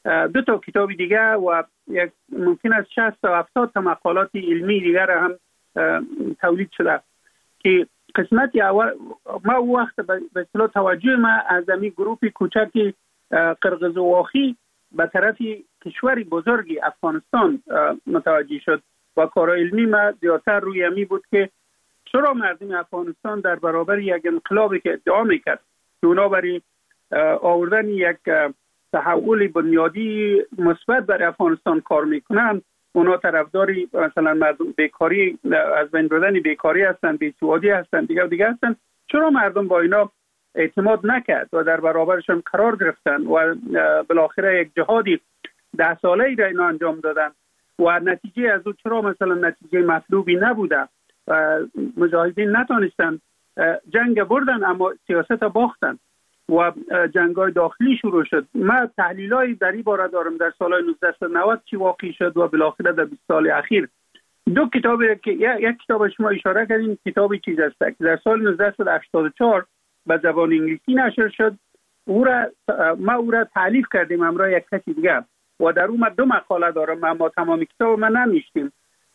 دو تا کتاب دیگه و یک ممکن است شصت تا هفتاد تا مقالات علمی دیگر هم تولید شده که قسمت اول ما او وقت به اصطلاح توجه ما از این گروه کوچکی قرقزواخی به طرف کشوری بزرگی افغانستان متوجه شد و کار علمی ما زیادتر روی امی بود که چرا مردم افغانستان در برابر یک انقلابی که ادعا میکرد که اونا برای آوردن یک تحول بنیادی مثبت برای افغانستان کار میکنن، اونا طرفداری مثلا مردم بیکاری از بین بردن بیکاری هستن، بیسوادی هستن، دیگه دیگه هستن، چرا مردم با اینا اعتماد نکرد و در برابرشون قرار گرفتن و بالاخره یک جهادی ده ساله ای را اینا انجام دادن و نتیجه از او چرا مثلا نتیجه مطلوبی نبوده و مجاهدین نتانستن جنگ بردن اما سیاست باختن و جنگ‌های داخلی شروع شد. من تحلیلای در این باره دارم در سال نوزده صد و نود چی واقع شد و بالاخره در بیست سال اخیر. دو کتابی که یک کتاب شما اشاره کردین کتابی چیز است که در سال نوزده صد و هشتاد و چهار به زبان انگلیسی نشر شد. او را ما او را تالیف کردیم همراه یک کسی دیگه و در اون دو مقاله دارم اما تمام کتاب ما نمیشتیم.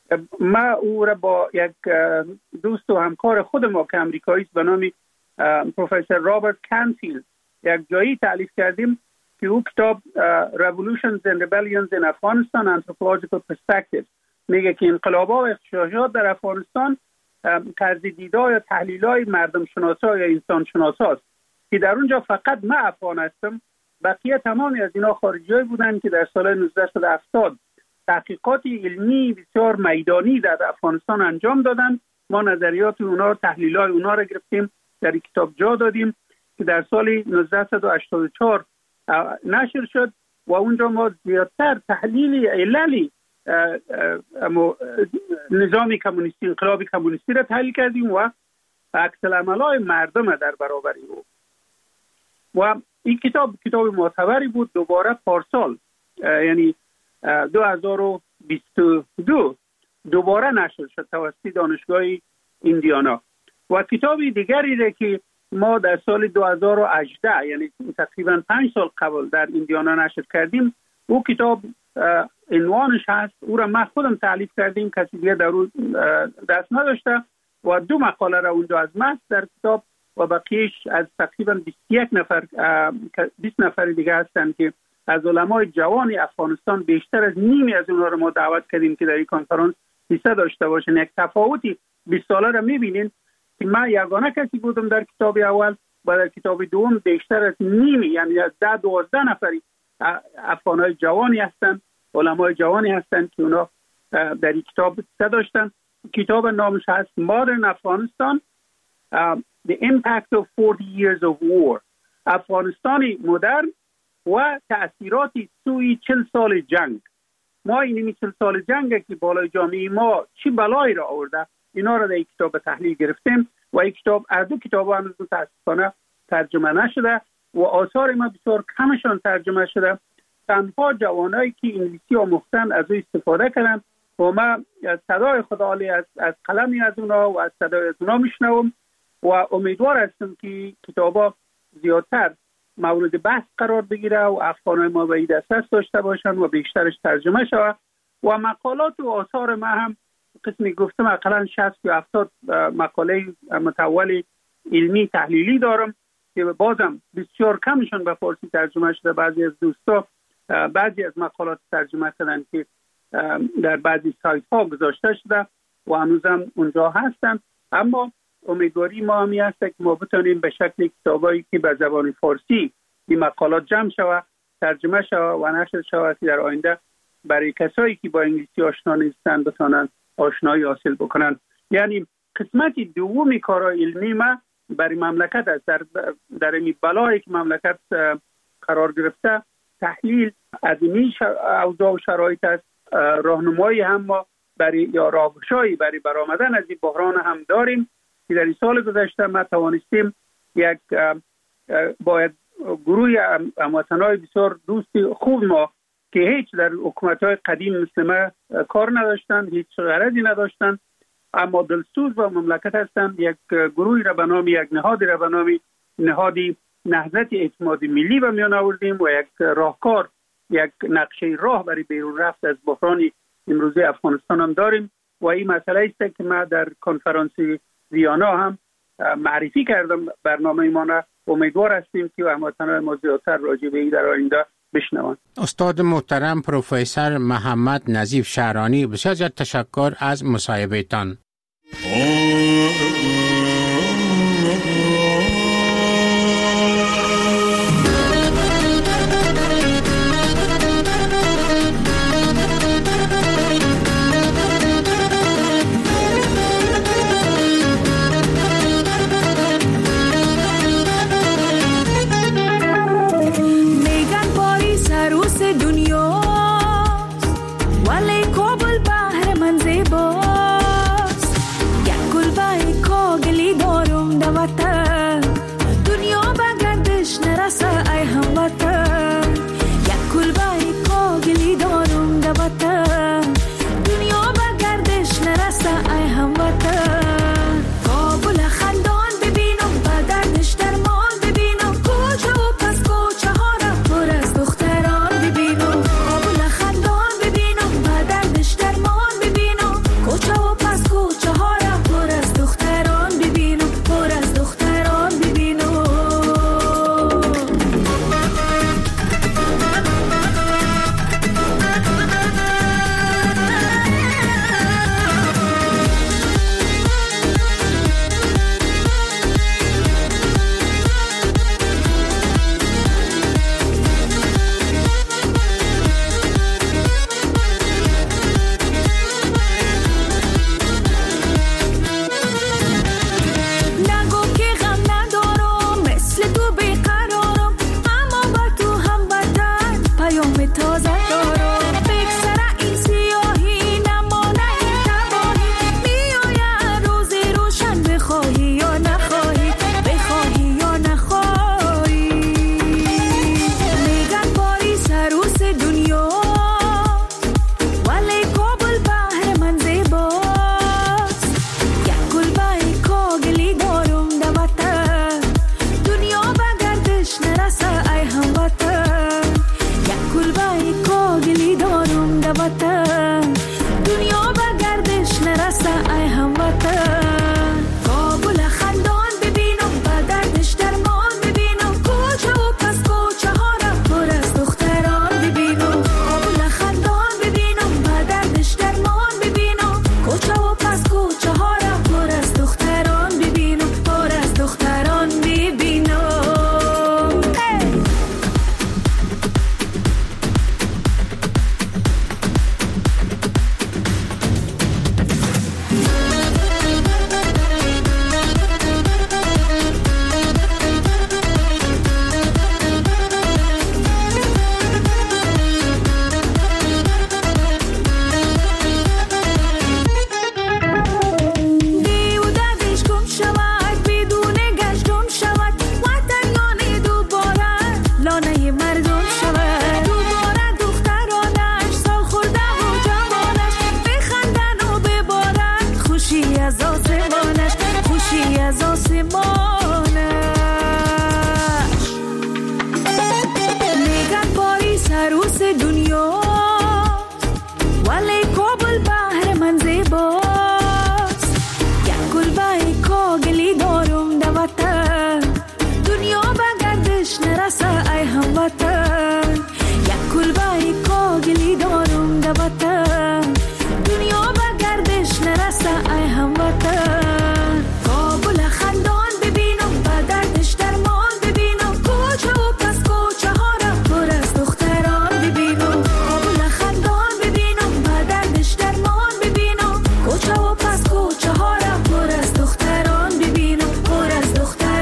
ما او را با یک دوست و همکار خود ما که امریکایی است به نام پروفسور رابرت کانفیلد یک جایی تالیف کردیم که او کتاب Revolutions and Rebellions in Afghanistan Anthropological Perspectives میگه که انقلاب‌ها و اغتشاشات در افغانستان طرز دیدار یا تحلیل‌های مردم شناسا یا انسان شناسا است که در اونجا فقط من افغان هستم، بقیه تمامی از اینا خارجی‌های بودن که در سال نوزده صد و هفتاد تحقیقات علمی بسیار میدانی در افغانستان انجام دادن. ما نظریات اونا، تحلیل‌های اونا را گرفتیم در این کتاب جا دادیم که در سال نوزده صد و هشتاد و چهار نشر شد و اونجا ما زیادتر تحلیل عللی نظام کمونیستی، انقلاب کمونیستی را تحلیل کردیم و عکس العمل‌های مردم در برابر او. و این کتاب کتاب معتبری بود. دوباره پارسال یعنی دو هزار و بیست و دو دوباره نشر شد توسط دانشگاه ایندیانا. و کتابی دیگری را که ما در سال دو هزار و هجده یعنی تقریبا پنج سال قبل در ایندیانا نشر کردیم، او کتاب عنوانش هست، او را ما خودم تالیف کردیم، کسی دیگه در اون دست نداشته و دو مقاله را اونجا از من در کتاب و بقیهش از تقریبا بیست و یک نفر بیست نفر دیگه هستند که از علمای جوان افغانستان بیشتر از نیمی از اونها را ما دعوت کردیم که در این کنفرانس حصه داشته باشن. یک تفاوتی بیست ساله را می‌بینین که من یگانه کسی بودم در کتاب اول و در کتاب دوم بیشتر از نیمی یعنی از ده دوازده نفری افغانای جوانی هستند، علمای جوانی هستند که اونا در این کتاب حصه داشتن. کتاب نامش هست Modern Afghanistan uh, The Impact of forty Years of War، افغانستانی مدرن و تأثیراتی سوی چل سال جنگ. ما این چل سال جنگ که بالای جامعه ما چی بلایی را آورده اینا را در این کتاب تحلیل گرفتیم و این کتاب از دو کتاب هم متاسفانه ترجمه نشده و آثار ما بسیار کمشان ترجمه شده. تنها جوانایی که انگلیسی آموختن از او استفاده کردن و ما صدای خدا عالی از, از قلمی از اونا و از صدای از اونا میشنوم و امیدوار هستم که کتابا زیادتر مورد بحث قرار بگیره و افغانای ما به دسترس داشته باشن و بیشترش ترجمه شود و مقالات و آثار ما هم قسمی گفتم اقلا شصت یا هفتاد مقاله متول علمی تحلیلی دارم که بازم بسیار کمشون به فارسی ترجمه شده. بعضی از دوستا بعضی از مقالات ترجمه کردن که در بعضی سایت ها گذاشته شده و هنوزم اونجا هستن، اما امیدواری ما همی هست که ما بتونیم به شکل کتابایی که به زبان فارسی این مقالات جمع شود، ترجمه شود و نشر شود که در آینده برای کسایی که با انگلیسی آشنا نیستند بتونن آشنایی حاصل بکنن. یعنی قسمت دومی کارهای علمی ما برای مملکت است. در در این بلایی که مملکت قرار گرفته تحلیل از این اوضاع و شرایط است، راهنمایی هم ما برای یا راهگشایی برای برآمدن از این بحران هم داریم که در این سال گذشته ما توانستیم یک باید گروه هموطنای بسیار دوست خوب ما که هیچ در حکومت‌های قدیم مثل ما کار نداشتن، هیچ غرضی نداشتن اما دلسوز و مملکت هستند، یک گروهی را به نام یک نهادی را به نام نهادی نهضت اعتماد ملی به میان آوردیم و یک راهکار یک نقشه راه برای بیرون رفت از بحران امروزی افغانستان هم داریم و این مسئله است که ما در کنفرانس ویانا هم معرفی کردم برنامه ما را. امیدوار هستیم که هموطنان ما زیادتر راجع به این در آینده بشنوند. استاد محترم پروفسور محمد نظیف شهرانی، بسیار زیاد تشکر از مصاحبهتان. کوچه و پس کوچه ها را پر از دختران ببینم، پر از دختران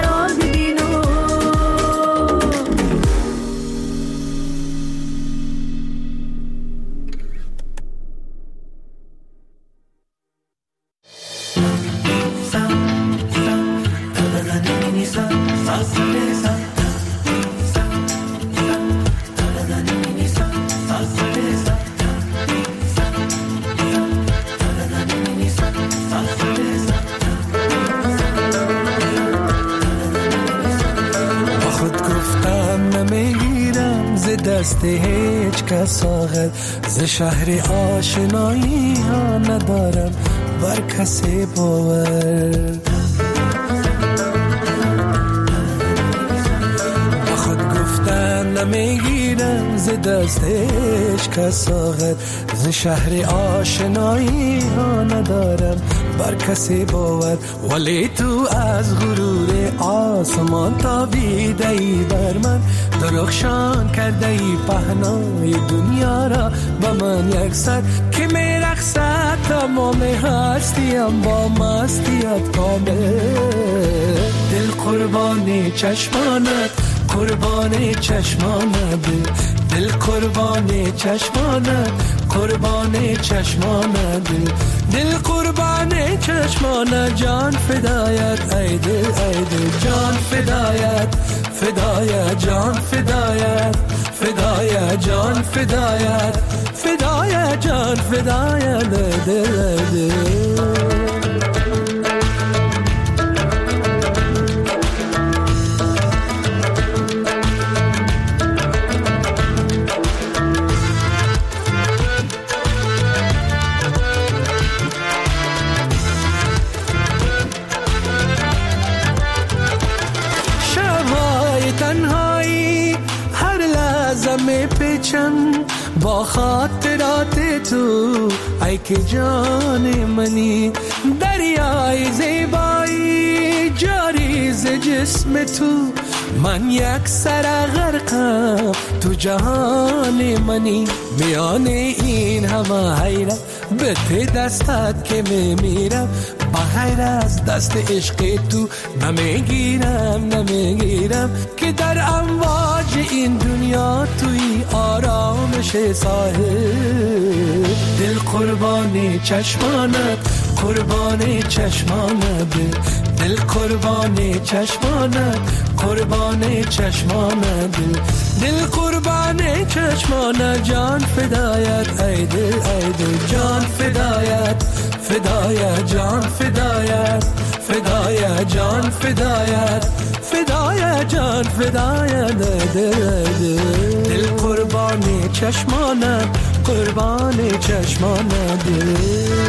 دست هیچ کس آغد ز شهر آشنایی ها ندارم بر کسی باور با خود گفتن نمیگیرم ز دست هیچ کس آغد ز شهر آشنایی ها ندارم بر کسی باور ولی تو از غرور آسمان تابیده ای بر من درخشان کرده ای پهنای دنیا را با من یک سر که می رقصد تمام هستیم با مستیت کامل دل قربان چشمانت قربان چشمانت دل قربان چشمانت قربان چشمانت دل قربان چشمانت جان فدایت ای دل ای دل جان فدایت فدایت جان فدایت فدایت جان فدایت فدایت جان فدایت دل دل با خاطرات تو ای که جان منی دریای زیبایی جاری ز جسم تو من یک سر غرقم تو جهان منی میان این همه حیرت به ته دستت که میمیرم بغیر از دست عشق تو نمیگیرم نمیگیرم که در امواج این دنیا توی آرامش ساحل دل قربان چشمانت قربان چشمانت دل قربان چشمانت قربان چشمانت دل قربان چشمانت جان فدایت ای دل ای دل جان فدایت فدایت جان فدایت فدایت جان فدایت فدایت جان فدایت دل دل دل قربان چشمانت قربان چشمانت دل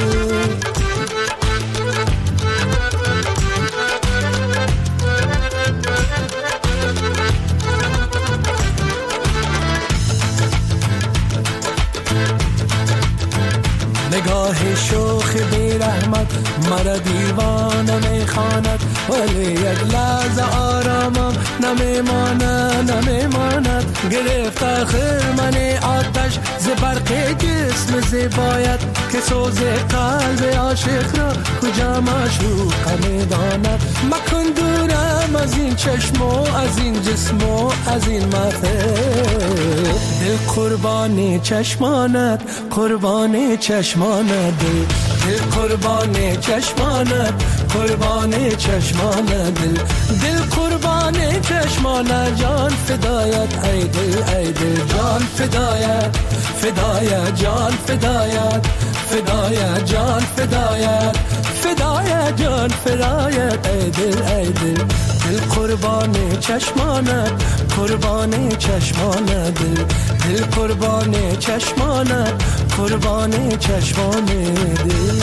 نگاه شوخ بی رحمت مرا دیوانه میخواند ولی یک لحظه آرامم نمیماند نمیماند گرفت آخر من آتش ز برق جسم زیبایت که سوز قلب عاشق را کجا معشوق میداند مکن دورم از این چشم و از این جسم و از این محفل دل قربان چشمانت قربان چشمانت دل قربان چشمانت قربان چشمانت دل دل قربان چشمانت جان فدایت ای دل ای دل جان فدایت فدایت جان فدایت فدایت جان فدایت فدایت جان فدایت ای دل ای دل دل قربان چشمانت قربان چشمانت دل دل قربان چشمانت قربان چشمانت دل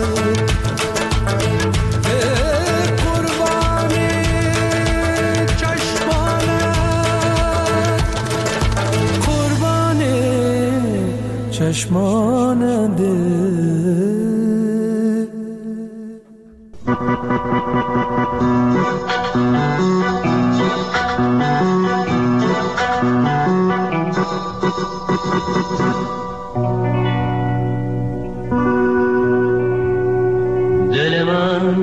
چشمان دل دل من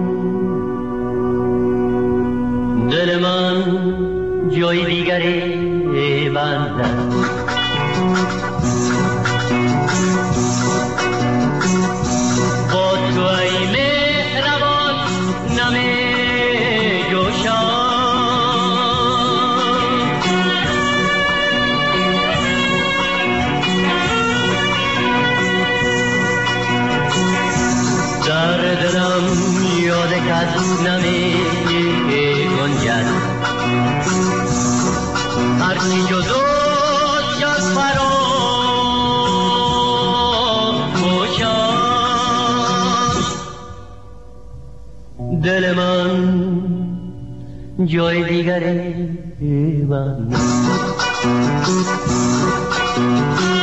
دل من جای دیگری بندد نمی گنجد هرچی جز جای دیگری بندم